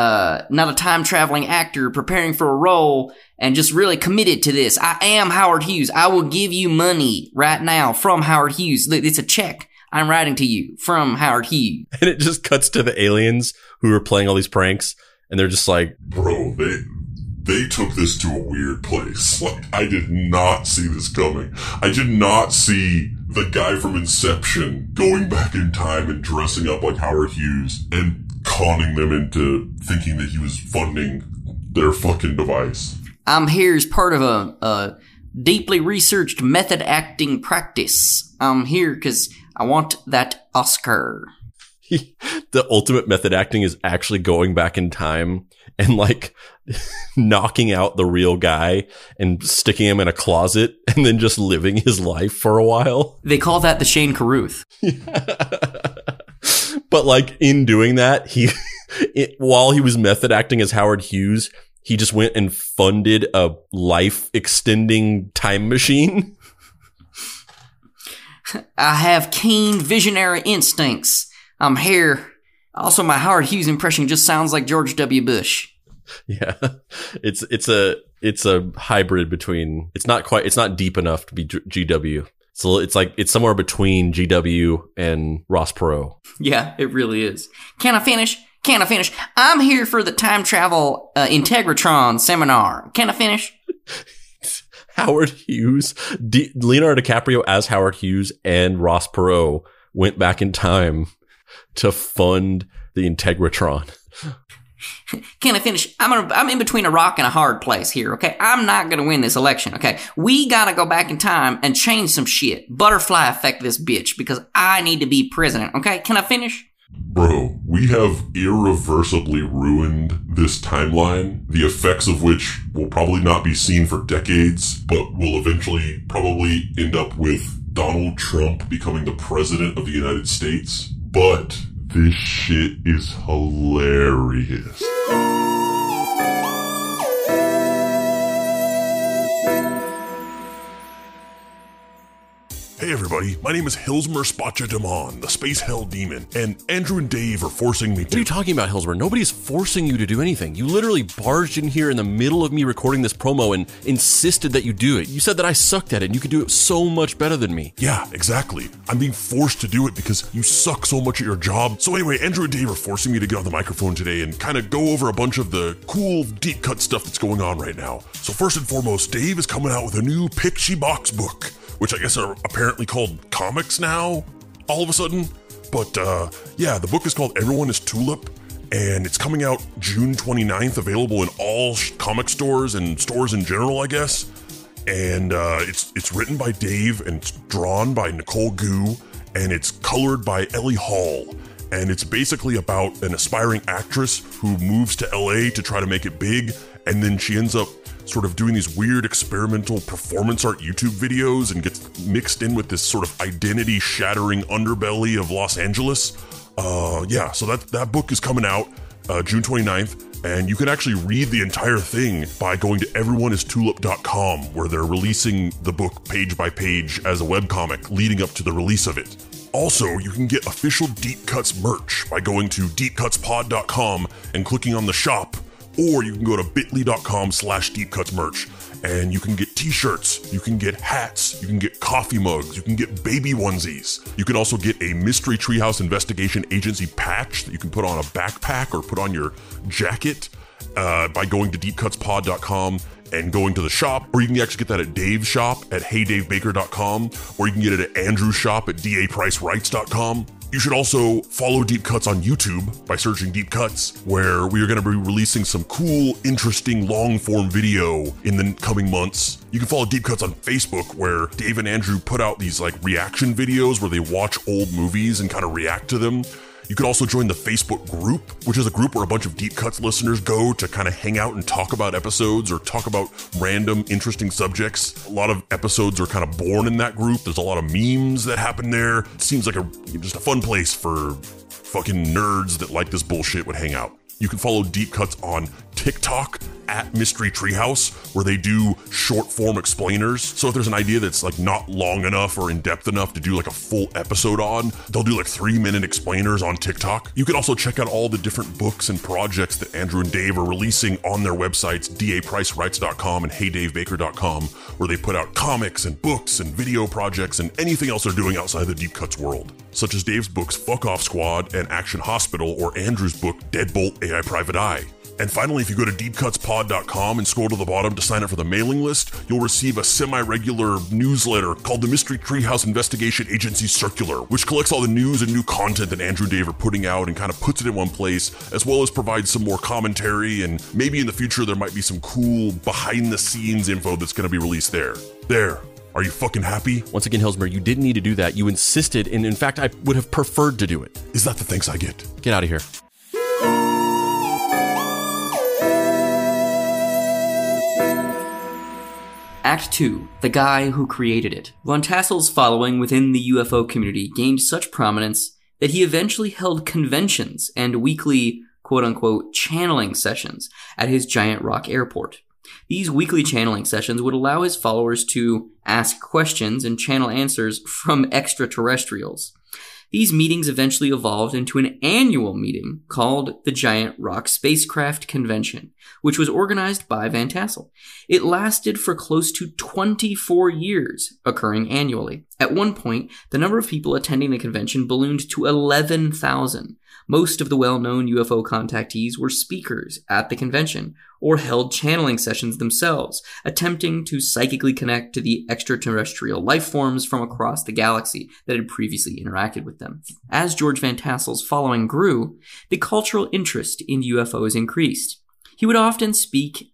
actor preparing for a role and just really committed to this. I am Howard Hughes. I will give you money right now from Howard Hughes. It's a check I'm writing to you from Howard Hughes. And it just cuts to the aliens who are playing all these pranks, and they're just like, bro, they took this to a weird place. Like, I did not see this coming. I did not see the guy from Inception going back in time and dressing up like Howard Hughes and conning them into thinking that he was funding their fucking device. I'm here as part of a deeply researched method acting practice. I'm here because I want that Oscar. The ultimate method acting is actually going back in time and like knocking out the real guy and sticking him in a closet and then just living his life for a while. They call that the Shane Carruth. But like in doing that, while he was method acting as Howard Hughes, he just went and funded a life extending time machine. I have keen visionary instincts. I'm here. Also, my Howard Hughes impression just sounds like George W. Bush. Yeah, it's a hybrid between. It's not deep enough to be GW. So it's somewhere between GW and Ross Perot. Yeah, it really is. Can I finish? I'm here for the time travel Integratron seminar. Can I finish? Howard Hughes, Leonardo DiCaprio as Howard Hughes, and Ross Perot went back in time to fund the Integratron. Can I finish? I'm in between a rock and a hard place here, okay? I'm not gonna win this election, okay? We gotta go back in time and change some shit. Butterfly effect this bitch, because I need to be president, okay? Can I finish? Bro, we have irreversibly ruined this timeline, the effects of which will probably not be seen for decades, but will eventually probably end up with Donald Trump becoming the president of the United States. But this shit is hilarious. Hey everybody, my name is Hilsmer Spotchademon, the Space Hell Demon, and Andrew and Dave are forcing me to— What are you talking about, Hilsmer? Nobody's forcing you to do anything. You literally barged in here in the middle of me recording this promo and insisted that you do it. You said that I sucked at it and you could do it so much better than me. Yeah, exactly. I'm being forced to do it because you suck so much at your job. So anyway, Andrew and Dave are forcing me to get on the microphone today and kind of go over a bunch of the cool deep cut stuff that's going on right now. So first and foremost, Dave is coming out with a new Picture Box book, which I guess are apparently called comics now, all of a sudden. But yeah, the book is called Everyone is Tulip, and it's coming out June 29th, available in all comic stores and stores in general, I guess. And it's written by Dave, and it's drawn by Nicole Gu, and it's colored by Ellie Hall. And it's basically about an aspiring actress who moves to LA to try to make it big, and then she ends up sort of doing these weird experimental performance art YouTube videos and gets mixed in with this sort of identity-shattering underbelly of Los Angeles. Yeah, so that book is coming out June 29th, and you can actually read the entire thing by going to everyoneistulip.com, where they're releasing the book page by page as a webcomic leading up to the release of it. Also, you can get official Deep Cuts merch by going to deepcutspod.com and clicking on the shop, or you can go to bit.ly.com/deepcutsmerch. and you can get t-shirts, you can get hats, you can get coffee mugs, you can get baby onesies. You can also get a Mystery Treehouse Investigation Agency patch that you can put on a backpack or put on your jacket by going to deepcutspod.com and going to the shop, or you can actually get that at Dave's shop at heydavebaker.com, or you can get it at Andrew's shop at dapricerights.com. You should also follow Deep Cuts on YouTube by searching Deep Cuts, where we are going to be releasing some cool, interesting, long-form video in the coming months. You can follow Deep Cuts on Facebook, where Dave and Andrew put out these like reaction videos where they watch old movies and kind of react to them. You can also join the Facebook group, which is a group where a bunch of Deep Cuts listeners go to kind of hang out and talk about episodes or talk about random, interesting subjects. A lot of episodes are kind of born in that group. There's a lot of memes that happen there. It seems like just a fun place for fucking nerds that like this bullshit would hang out. You can follow Deep Cuts on TikTok at Mystery Treehouse, where they do short form explainers. So if there's an idea that's like not long enough or in depth enough to do like a full episode on, they'll do like 3-minute explainers on TikTok. You can also check out all the different books and projects that Andrew and Dave are releasing on their websites, dapricerights.com and heydavebaker.com, where they put out comics and books and video projects and anything else they're doing outside the Deep Cuts world, such as Dave's books Fuck Off Squad and Action Hospital, or Andrew's book Deadbolt AI Private Eye. And finally, if you go to deepcutspod.com and scroll to the bottom to sign up for the mailing list, you'll receive a semi-regular newsletter called the Mystery Treehouse Investigation Agency Circular, which collects all the news and new content that Andrew and Dave are putting out and kind of puts it in one place, as well as provides some more commentary, and maybe in the future there might be some cool behind-the-scenes info that's going to be released there. There. Are you fucking happy? Once again, Hillsmer, you didn't need to do that. You insisted, and in fact, I would have preferred to do it. Is that the thanks I get? Get out of here. Act 2. The Guy Who Created It. Von Tassel's following within the UFO community gained such prominence that he eventually held conventions and weekly, quote-unquote, channeling sessions at his Giant Rock airport. These weekly channeling sessions would allow his followers to ask questions and channel answers from extraterrestrials. These meetings eventually evolved into an annual meeting called the Giant Rock Spacecraft Convention, which was organized by Van Tassel. It lasted for close to 24 years, occurring annually. At one point, the number of people attending the convention ballooned to 11,000. Most of the well-known UFO contactees were speakers at the convention, or held channeling sessions themselves, attempting to psychically connect to the extraterrestrial life forms from across the galaxy that had previously interacted with them. As George Van Tassel's following grew, the cultural interest in UFOs increased. He would often speak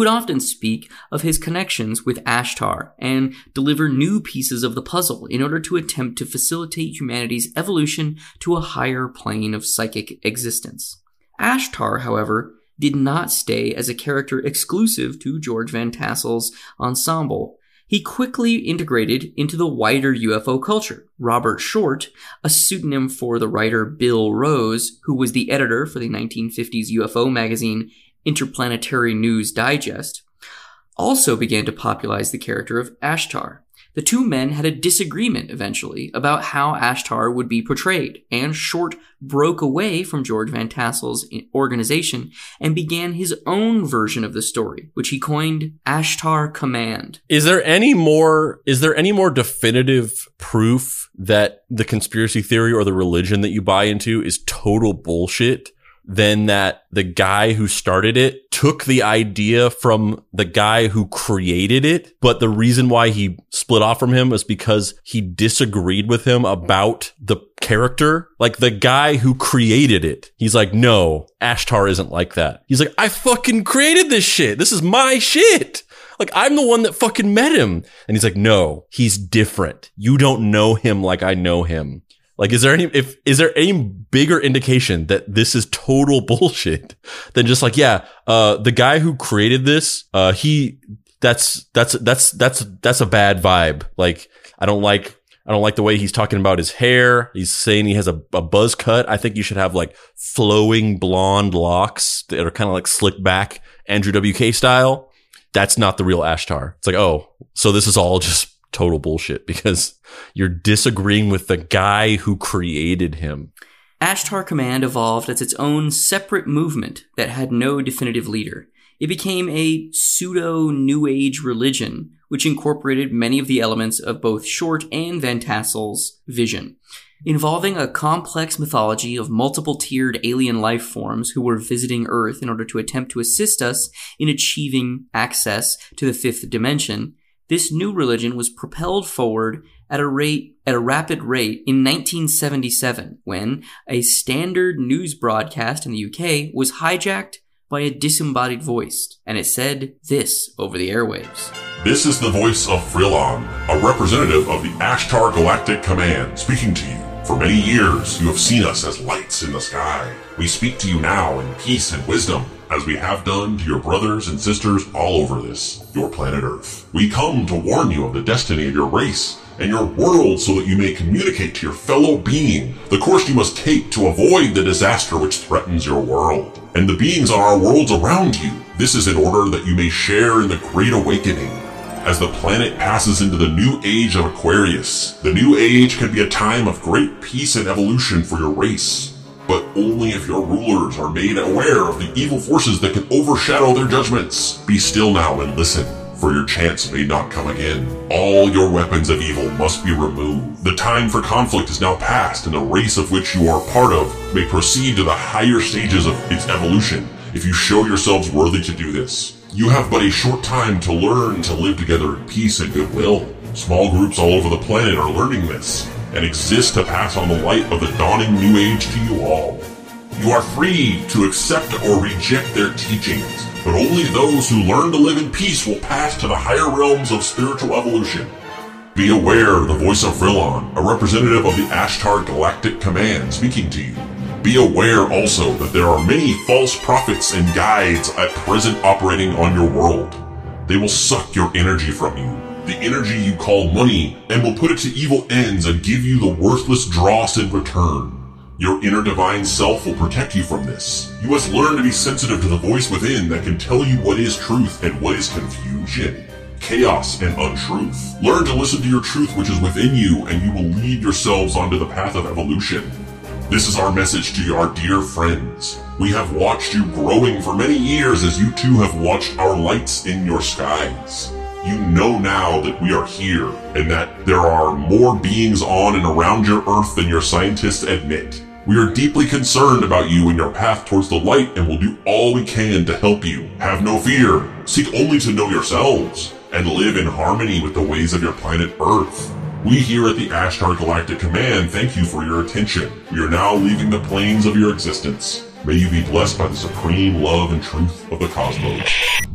of his connections with Ashtar and deliver new pieces of the puzzle in order to attempt to facilitate humanity's evolution to a higher plane of psychic existence. Ashtar, however, did not stay as a character exclusive to George Van Tassel's ensemble. He quickly integrated into the wider UFO culture. Robert Short, a pseudonym for the writer Bill Rose, who was the editor for the 1950s UFO magazine Interplanetary News Digest, also began to popularize the character of Ashtar. The two men had a disagreement eventually about how Ashtar would be portrayed, and Short broke away from George Van Tassel's organization and began his own version of the story, which he coined Ashtar Command. Is there any more definitive proof that the conspiracy theory or the religion that you buy into is total bullshit than that the guy who started it took the idea from the guy who created it, but the reason why he split off from him was because he disagreed with him about the character? Like, the guy who created it, he's like, no, Ashtar isn't like that. He's like, I fucking created this shit. This is my shit. Like, I'm the one that fucking met him. And he's like, no, he's different. You don't know him like I know him. Like, is there any bigger indication that this is total bullshit than just like, yeah, the guy who created this, that's a bad vibe. Like, I don't like the way he's talking about his hair. He's saying he has a buzz cut. I think you should have like flowing blonde locks that are kind of like slicked back, Andrew WK style. That's not the real Ashtar. It's like, oh, so this is all just total bullshit because you're disagreeing with the guy who created him. Ashtar Command evolved as its own separate movement that had no definitive leader. It became a pseudo-New Age religion, which incorporated many of the elements of both Short and Van Tassel's vision, involving a complex mythology of multiple-tiered alien life forms who were visiting Earth in order to attempt to assist us in achieving access to the fifth dimension. This new religion was propelled forward at a rapid rate in 1977, when a standard news broadcast in the UK was hijacked by a disembodied voice, and it said this over the airwaves. This is the voice of Frillon, a representative of the Ashtar Galactic Command, speaking to you. For many years, you have seen us as lights in the sky. We speak to you now in peace and wisdom, as we have done to your brothers and sisters all over your planet Earth. We come to warn you of the destiny of your race and your world so that you may communicate to your fellow being the course you must take to avoid the disaster which threatens your world and the beings on our worlds around you. This is in order that you may share in the Great Awakening. As the planet passes into the new age of Aquarius, the new age can be a time of great peace and evolution for your race, but only if your rulers are made aware of the evil forces that can overshadow their judgments. Be still now and listen, for your chance may not come again. All your weapons of evil must be removed. The time for conflict is now past, and the race of which you are part of may proceed to the higher stages of its evolution if you show yourselves worthy to do this. You have but a short time to learn to live together in peace and goodwill. Small groups all over the planet are learning this, and exist to pass on the light of the dawning new age to you all. You are free to accept or reject their teachings, but only those who learn to live in peace will pass to the higher realms of spiritual evolution. Be aware of the voice of Frillon, a representative of the Ashtar Galactic Command, speaking to you. Be aware also that there are many false prophets and guides at present operating on your world. They will suck your energy from you, the energy you call money, and will put it to evil ends and give you the worthless dross in return. Your inner divine self will protect you from this. You must learn to be sensitive to the voice within that can tell you what is truth and what is confusion, chaos, and untruth. Learn to listen to your truth which is within you, and you will lead yourselves onto the path of evolution. This is our message to our dear friends. We have watched you growing for many years as you too have watched our lights in your skies. You know now that we are here and that there are more beings on and around your Earth than your scientists admit. We are deeply concerned about you and your path towards the light and will do all we can to help you. Have no fear. Seek only to know yourselves and live in harmony with the ways of your planet Earth. We here at the Ashtar Galactic Command thank you for your attention. We are now leaving the planes of your existence. May you be blessed by the supreme love and truth of the cosmos.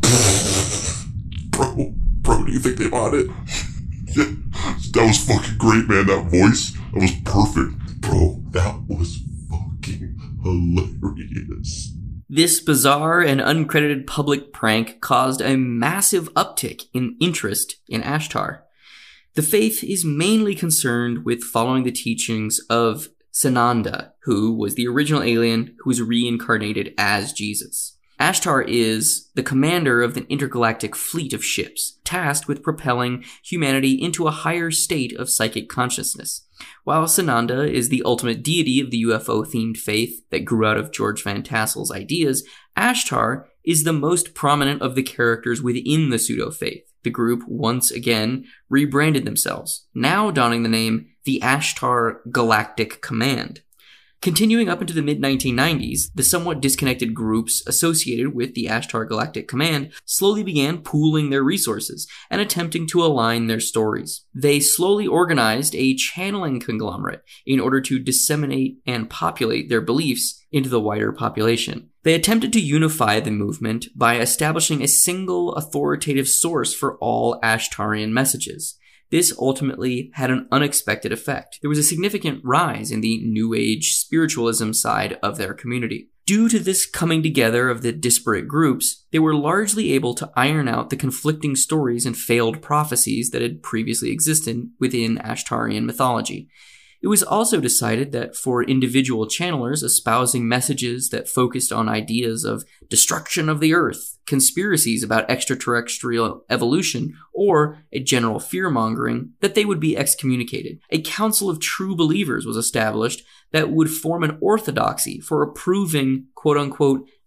Bro, do you think they bought it? Yeah, that was fucking great, man. That voice, that was perfect. Bro, that was fucking hilarious. This bizarre and uncredited public prank caused a massive uptick in interest in Ashtar. The faith is mainly concerned with following the teachings of Sananda, who was the original alien who was reincarnated as Jesus. Ashtar is the commander of an intergalactic fleet of ships, tasked with propelling humanity into a higher state of psychic consciousness. While Sananda is the ultimate deity of the UFO-themed faith that grew out of George Van Tassel's ideas, Ashtar is the most prominent of the characters within the pseudo-faith. The group once again rebranded themselves, now donning the name the Ashtar Galactic Command. Continuing up into the mid-1990s, the somewhat disconnected groups associated with the Ashtar Galactic Command slowly began pooling their resources and attempting to align their stories. They slowly organized a channeling conglomerate in order to disseminate and populate their beliefs into the wider population. They attempted to unify the movement by establishing a single authoritative source for all Ashtarian messages. This ultimately had an unexpected effect. There was a significant rise in the New Age spiritualism side of their community. Due to this coming together of the disparate groups, they were largely able to iron out the conflicting stories and failed prophecies that had previously existed within Ashtarian mythology. It was also decided that for individual channelers espousing messages that focused on ideas of destruction of the Earth, conspiracies about extraterrestrial evolution, or a general fear-mongering, that they would be excommunicated. A council of true believers was established that would form an orthodoxy for approving quote-unquote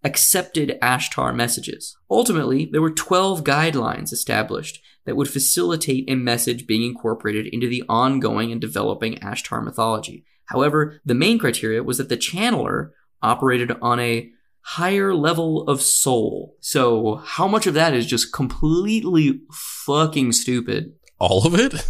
accepted Ashtar messages. Ultimately, there were 12 guidelines established that would facilitate a message being incorporated into the ongoing and developing Ashtar mythology. However, the main criteria was that the channeler operated on a higher level of soul. So how much of that is just completely fucking stupid? All of it?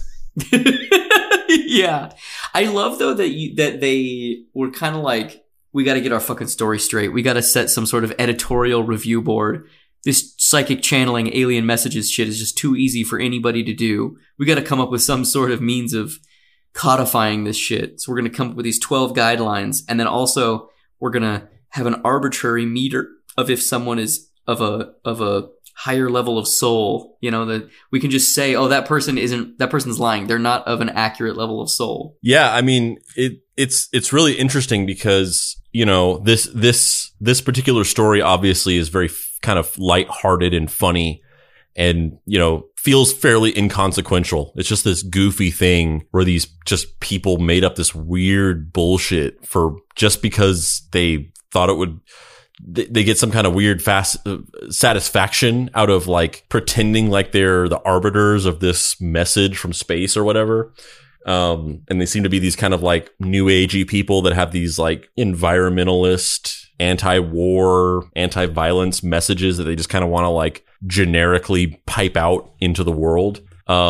Yeah. I love, though, that they were kind of like, we got to get our fucking story straight. We got to set some sort of editorial review board. This psychic channeling alien messages shit is just too easy for anybody to do. We got to come up with some sort of means of codifying this shit. So we're going to come up with these 12 guidelines. And then also we're going to have an arbitrary meter of if someone is of a higher level of soul, you know, that we can just say, oh, that person's lying. They're not of an accurate level of soul. Yeah. I mean, it's really interesting because, you know, this particular story obviously is very kind of lighthearted and funny and, you know, feels fairly inconsequential. It's just this goofy thing where these just people made up this weird bullshit for just because they thought it would, they get some kind of weird fast satisfaction out of like pretending like they're the arbiters of this message from space or whatever. And they seem to be these kind of like new agey people that have these like environmentalist, anti-war, anti-violence messages that they just kind of want to like generically pipe out into the world.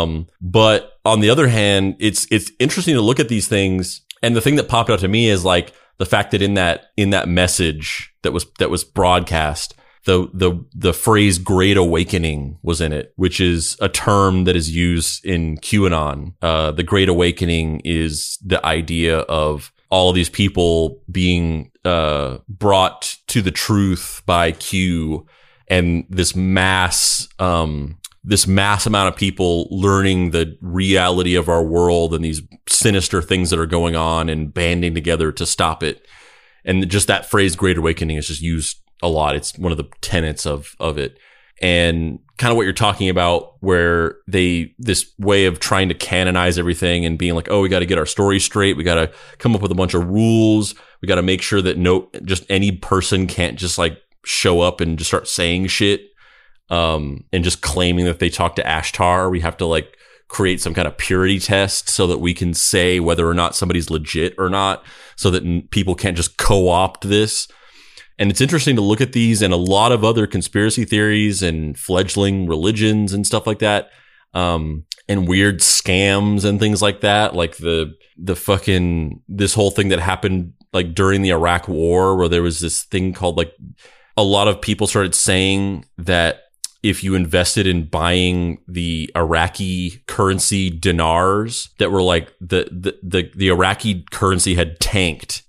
But on the other hand, it's interesting to look at these things. And the thing that popped out to me is like the fact that in that message that was broadcast, the phrase "Great Awakening" was in it, which is a term that is used in QAnon. The Great Awakening is the idea of all of these people being brought to the truth by Q, and this mass amount of people learning the reality of our world and these sinister things that are going on and banding together to stop it. And just that phrase "Great Awakening" is just used a lot. It's one of the tenets of it. And kind of what you're talking about, where this way of trying to canonize everything and being like, oh, we got to get our story straight. We got to come up with a bunch of rules. We got to make sure that just any person can't just like show up and just start saying shit, and just claiming that they talk to Ashtar. We have to like create some kind of purity test so that we can say whether or not somebody's legit or not, so that people can't just co-opt this. And it's interesting to look at these and a lot of other conspiracy theories and fledgling religions and stuff like that, and weird scams and things like that, like the fucking this whole thing that happened like during the Iraq War, where there was this thing called like, a lot of people started saying that if you invested in buying the Iraqi currency dinars, that were like the Iraqi currency had tanked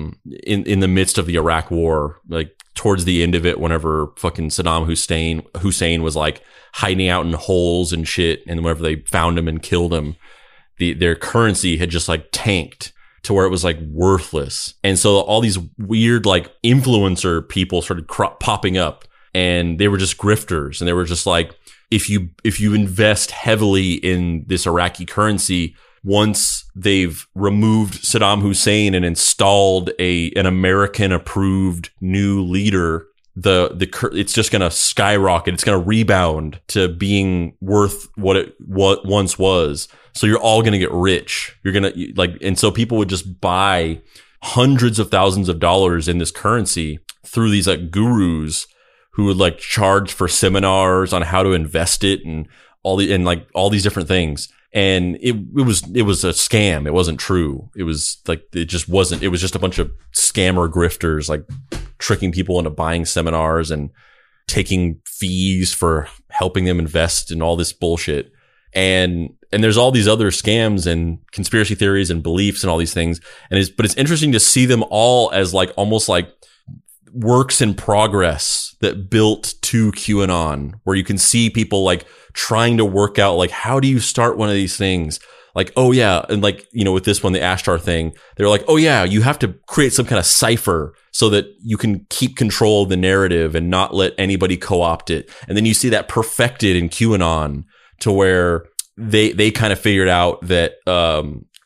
in the midst of the Iraq War, like towards the end of it, whenever fucking Saddam Hussein was like hiding out in holes and shit, and whenever they found him and killed him, their currency had just like tanked to where it was like worthless. And so all these weird like influencer people started popping up. And they were just grifters, and they were just like, if you invest heavily in this Iraqi currency, once they've removed Saddam Hussein and installed an American approved new leader, it's just going to skyrocket. It's going to rebound to being worth what once was. So you're all going to get rich. You're going to like, and so people would just buy hundreds of thousands of dollars in this currency through these like gurus who would like charge for seminars on how to invest it and all these different things. And it was a scam. It wasn't true. It was like, it just wasn't. It was just a bunch of scammer grifters, like tricking people into buying seminars and taking fees for helping them invest in all this bullshit. And there's all these other scams and conspiracy theories and beliefs and all these things. But it's interesting to see them all as like, almost like works in progress that built to QAnon, where you can see people like trying to work out like, how do you start one of these things? Like, oh yeah. And like, you know, with this one, the Ashtar thing, they're like, oh yeah, you have to create some kind of cipher so that you can keep control of the narrative and not let anybody co-opt it. And then you see that perfected in QAnon to where they kind of figured out that,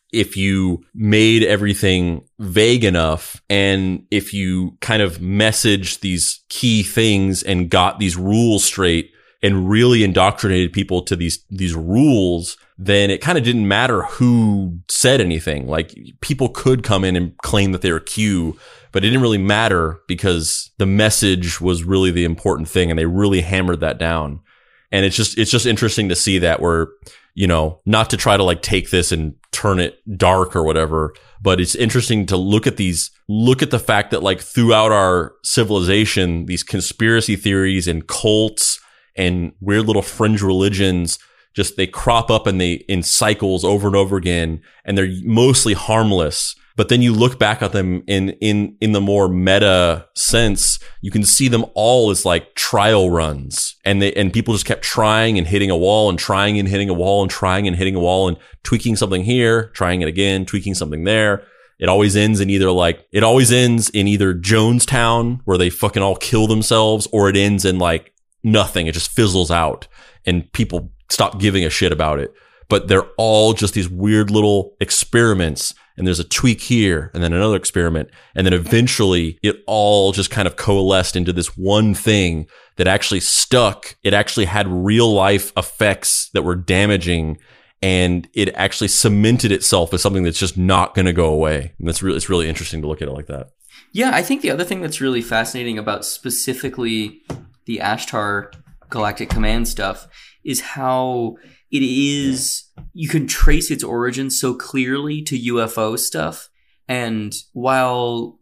if you made everything vague enough and if you kind of messaged these key things and got these rules straight and really indoctrinated people to these rules, then it kind of didn't matter who said anything. Like, people could come in and claim that they were Q, but it didn't really matter because the message was really the important thing, and they really hammered that down. And it's just interesting to see that, where, you know, not to try to like take this and turn it dark or whatever, but it's interesting to look at the fact that like throughout our civilization, these conspiracy theories and cults and weird little fringe religions, just they crop up and in cycles over and over again, and they're mostly harmless. But then you look back at them in the more meta sense, you can see them all as like trial runs, and people just kept trying and hitting a wall and trying and hitting a wall and trying and hitting a wall and tweaking something here, trying it again, tweaking something there. It always ends in either Jonestown, where they fucking all kill themselves, or it ends in like nothing. It just fizzles out and people stop giving a shit about it. But they're all just these weird little experiments, and there's a tweak here and then another experiment. And then eventually it all just kind of coalesced into this one thing that actually stuck. It actually had real life effects that were damaging, and it actually cemented itself as something that's just not going to go away. And it's really interesting to look at it like that. Yeah, I think the other thing that's really fascinating about specifically the Ashtar Galactic Command stuff is how it is, you can trace its origins so clearly to UFO stuff. And while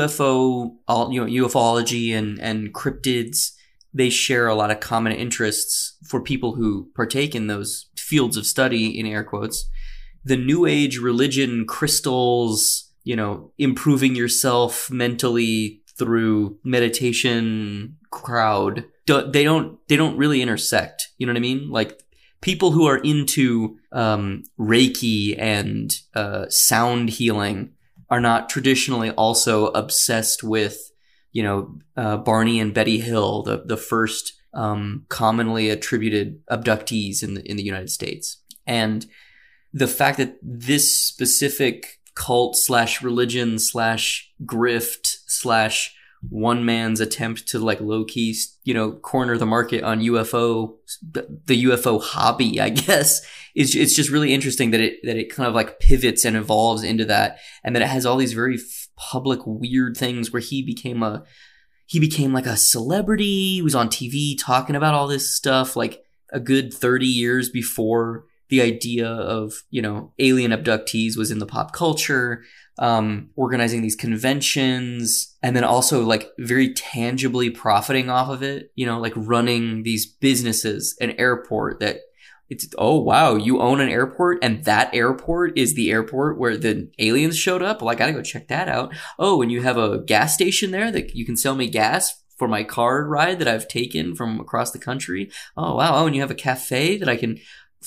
ufology and cryptids, they share a lot of common interests for people who partake in those fields of study, in air quotes, the New Age religion, crystals, improving yourself mentally through meditation crowd, they don't really intersect. You know what I mean? Like, people who are into Reiki and sound healing are not traditionally also obsessed with, Barney and Betty Hill, the first commonly attributed abductees in the United States. And the fact that this specific cult / religion / grift / one man's attempt to like low key, corner the market on the UFO hobby, I guess, it's just really interesting that it kind of like pivots and evolves into that, and that it has all these very public weird things where he became like a celebrity. He was on TV talking about all this stuff like a good 30 years before the idea of, alien abductees was in the pop culture. Organizing these conventions, and then also like very tangibly profiting off of it, like running these businesses, an airport that it's, oh wow, you own an airport and that airport is the airport where the aliens showed up. Well, I gotta go check that out. Oh, and you have a gas station there that you can sell me gas for my car ride that I've taken from across the country. Oh wow. Oh, and you have a cafe that I can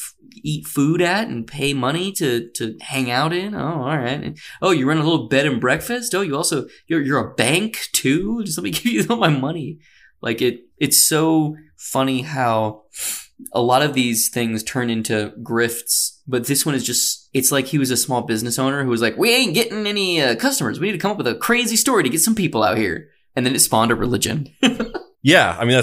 eat food at and pay money to hang out in. Oh, all right. And, oh, you run a little bed and breakfast. Oh, you also, you're a bank too. Just let me give you all my money. Like it's so funny how a lot of these things turn into grifts, but this one is just, it's like he was a small business owner who was like, we ain't getting any customers. We need to come up with a crazy story to get some people out here. And then it spawned a religion. Yeah, I mean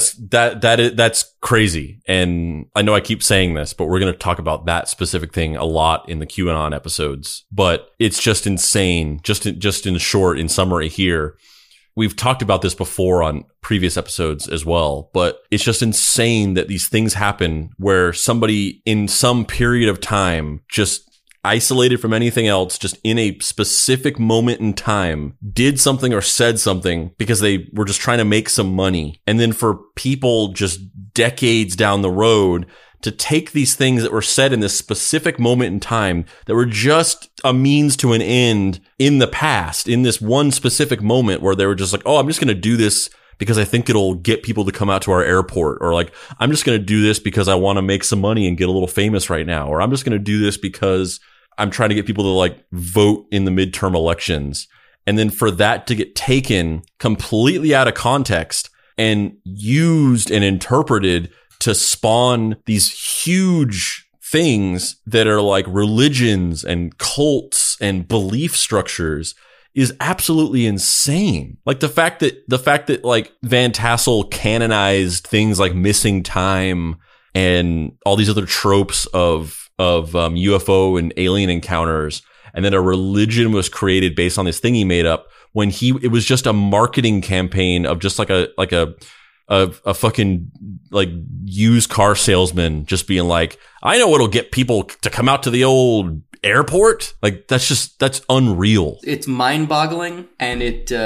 that's crazy, and I know I keep saying this, but we're going to talk about that specific thing a lot in the QAnon episodes. But it's just insane. Just in short, in summary, here we've talked about this before on previous episodes as well. But it's just insane that these things happen where somebody in some period of time, just isolated from anything else, just in a specific moment in time, did something or said something because they were just trying to make some money. And then for people just decades down the road to take these things that were said in this specific moment in time that were just a means to an end in the past, in this one specific moment where they were just like, oh, I'm just going to do this because I think it'll get people to come out to our airport, or like, I'm just going to do this because I want to make some money and get a little famous right now, or I'm just going to do this because I'm trying to get people to like vote in the midterm elections. And then for that to get taken completely out of context and used and interpreted to spawn these huge things that are like religions and cults and belief structures is absolutely insane. Like the fact that like Van Tassel canonized things like missing time and all these other tropes of UFO and alien encounters, and then a religion was created based on this thing he made up when it was just a marketing campaign of just like a fucking like used car salesman just being like, I know what'll get people to come out to the old airport. Like that's unreal. It's mind-boggling, and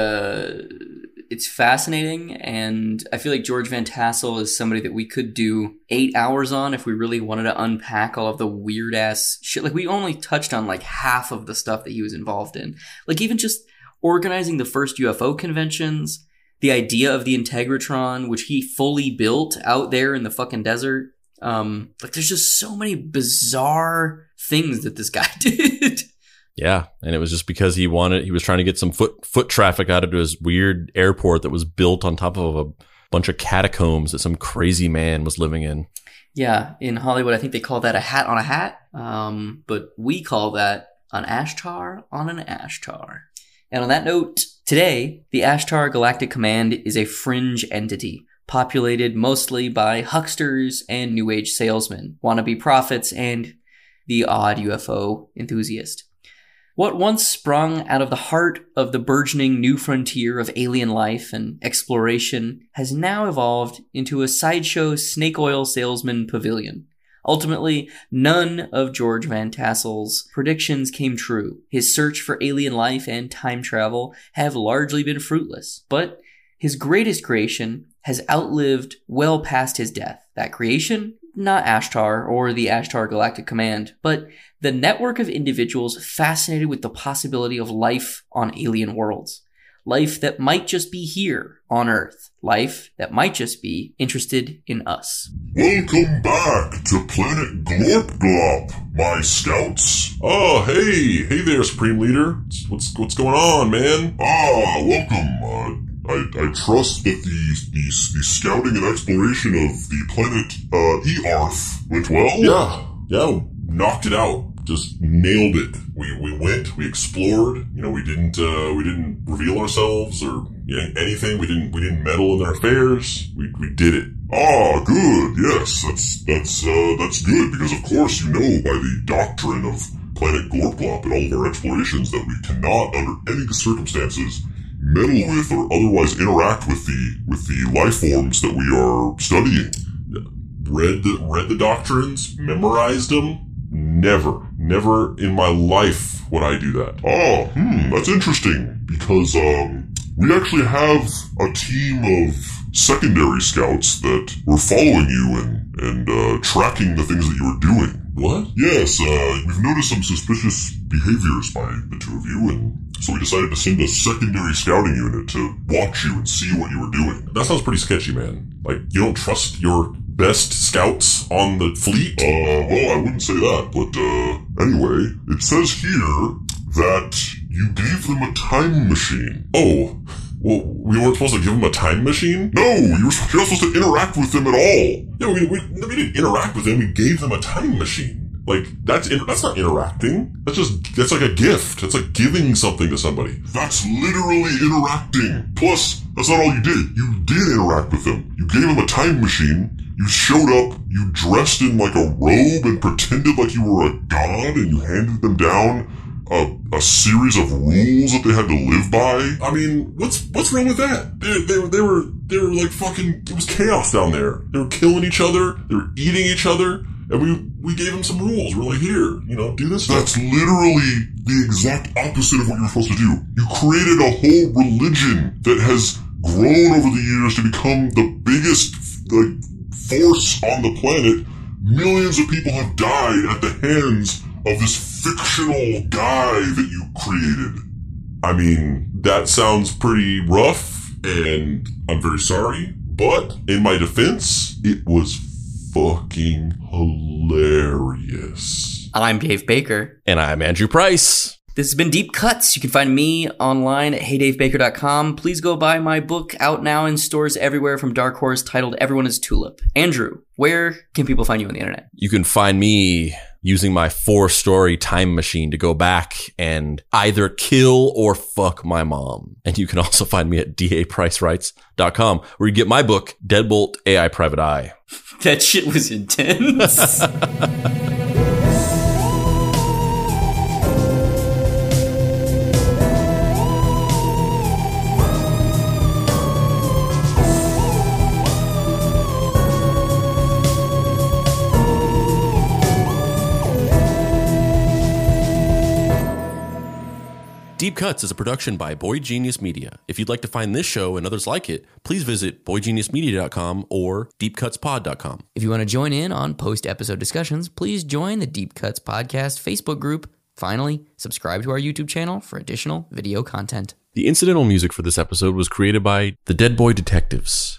it's fascinating, and I feel like George Van Tassel is somebody that we could do 8 hours on if we really wanted to unpack all of the weird ass shit. Like we only touched on like half of the stuff that he was involved in. Like even just organizing the first UFO conventions, the idea of the Integratron, which he fully built out there in the fucking desert. Like there's just so many bizarre things that this guy did. Yeah, and it was just because he was trying to get some foot traffic out of his weird airport that was built on top of a bunch of catacombs that some crazy man was living in. Yeah, in Hollywood, I think they call that a hat on a hat, but we call that an ashtar on an ashtar. And on that note, today, the Ashtar Galactic Command is a fringe entity, populated mostly by hucksters and New Age salesmen, wannabe prophets, and the odd UFO enthusiast. What once sprung out of the heart of the burgeoning new frontier of alien life and exploration has now evolved into a sideshow snake oil salesman pavilion. Ultimately, none of George Van Tassel's predictions came true. His search for alien life and time travel have largely been fruitless, but his greatest creation has outlived well past his death. That creation? Not Ashtar or the Ashtar Galactic Command, but the network of individuals fascinated with the possibility of life on alien worlds. Life that might just be here on Earth. Life that might just be interested in us. Welcome back to Planet Glorp Glop, my scouts. Oh, hey there, Supreme Leader. What's going on, man? Welcome. I trust that the scouting and exploration of the planet Earth went well. Yeah, knocked it out. Just nailed it. We went, we explored. You know, we didn't reveal ourselves or anything. We didn't meddle in their affairs. We did it. Ah, good. Yes, that's good, because of course you know by the doctrine of Planet Glorplop and all of our explorations that we cannot, under any circumstances, meddle with or otherwise interact with the life forms that we are studying. Read the doctrines, memorized them. Never in my life would I do that. That's interesting, because we actually have a team of secondary scouts that were following you and tracking the things that you were doing. What? Yes, we've noticed some suspicious behaviors by the two of you, and so we decided to send a secondary scouting unit to watch you and see what you were doing. That sounds pretty sketchy, man. Like, you don't trust your best scouts on the fleet? Well, I wouldn't say that, but anyway, it says here that you gave them a time machine. Oh, well, we weren't supposed to give them a time machine? No, you're not supposed to interact with them at all. Yeah, we didn't interact with them, we gave them a time machine. Like, that's not interacting. That's like a gift. That's like giving something to somebody. That's literally interacting. Plus, that's not all you did. You did interact with them. You gave them a time machine. You showed up, you dressed in like a robe and pretended like you were a god, and you handed them down a series of rules that they had to live by. I mean, what's wrong with that? They were like fucking, it was chaos down there. They were killing each other, they were eating each other, and we gave them some rules. We're like, here, do this stuff. That's literally the exact opposite of what you were supposed to do. You created a whole religion that has grown over the years to become the biggest, force on the planet. Millions of people have died at the hands of this fictional guy that you created. I mean, that sounds pretty rough, and I'm very sorry, but in my defense, it was fucking hilarious. I'm Dave Baker. And I'm Andrew Price. This has been Deep Cuts. You can find me online at heydavebaker.com. Please go buy my book, out now in stores everywhere from Dark Horse, titled Everyone is Tulip. Andrew, where can people find you on the internet? You can find me using my 4-story time machine to go back and either kill or fuck my mom. And you can also find me at dapricewrites.com, where you get my book, Deadbolt AI Private Eye. That shit was intense. Deep Cuts is a production by Boy Genius Media. If you'd like to find this show and others like it, please visit boygeniusmedia.com or deepcutspod.com. If you want to join in on post-episode discussions, please join the Deep Cuts Podcast Facebook group. Finally, subscribe to our YouTube channel for additional video content. The incidental music for this episode was created by the Dead Boy Detectives.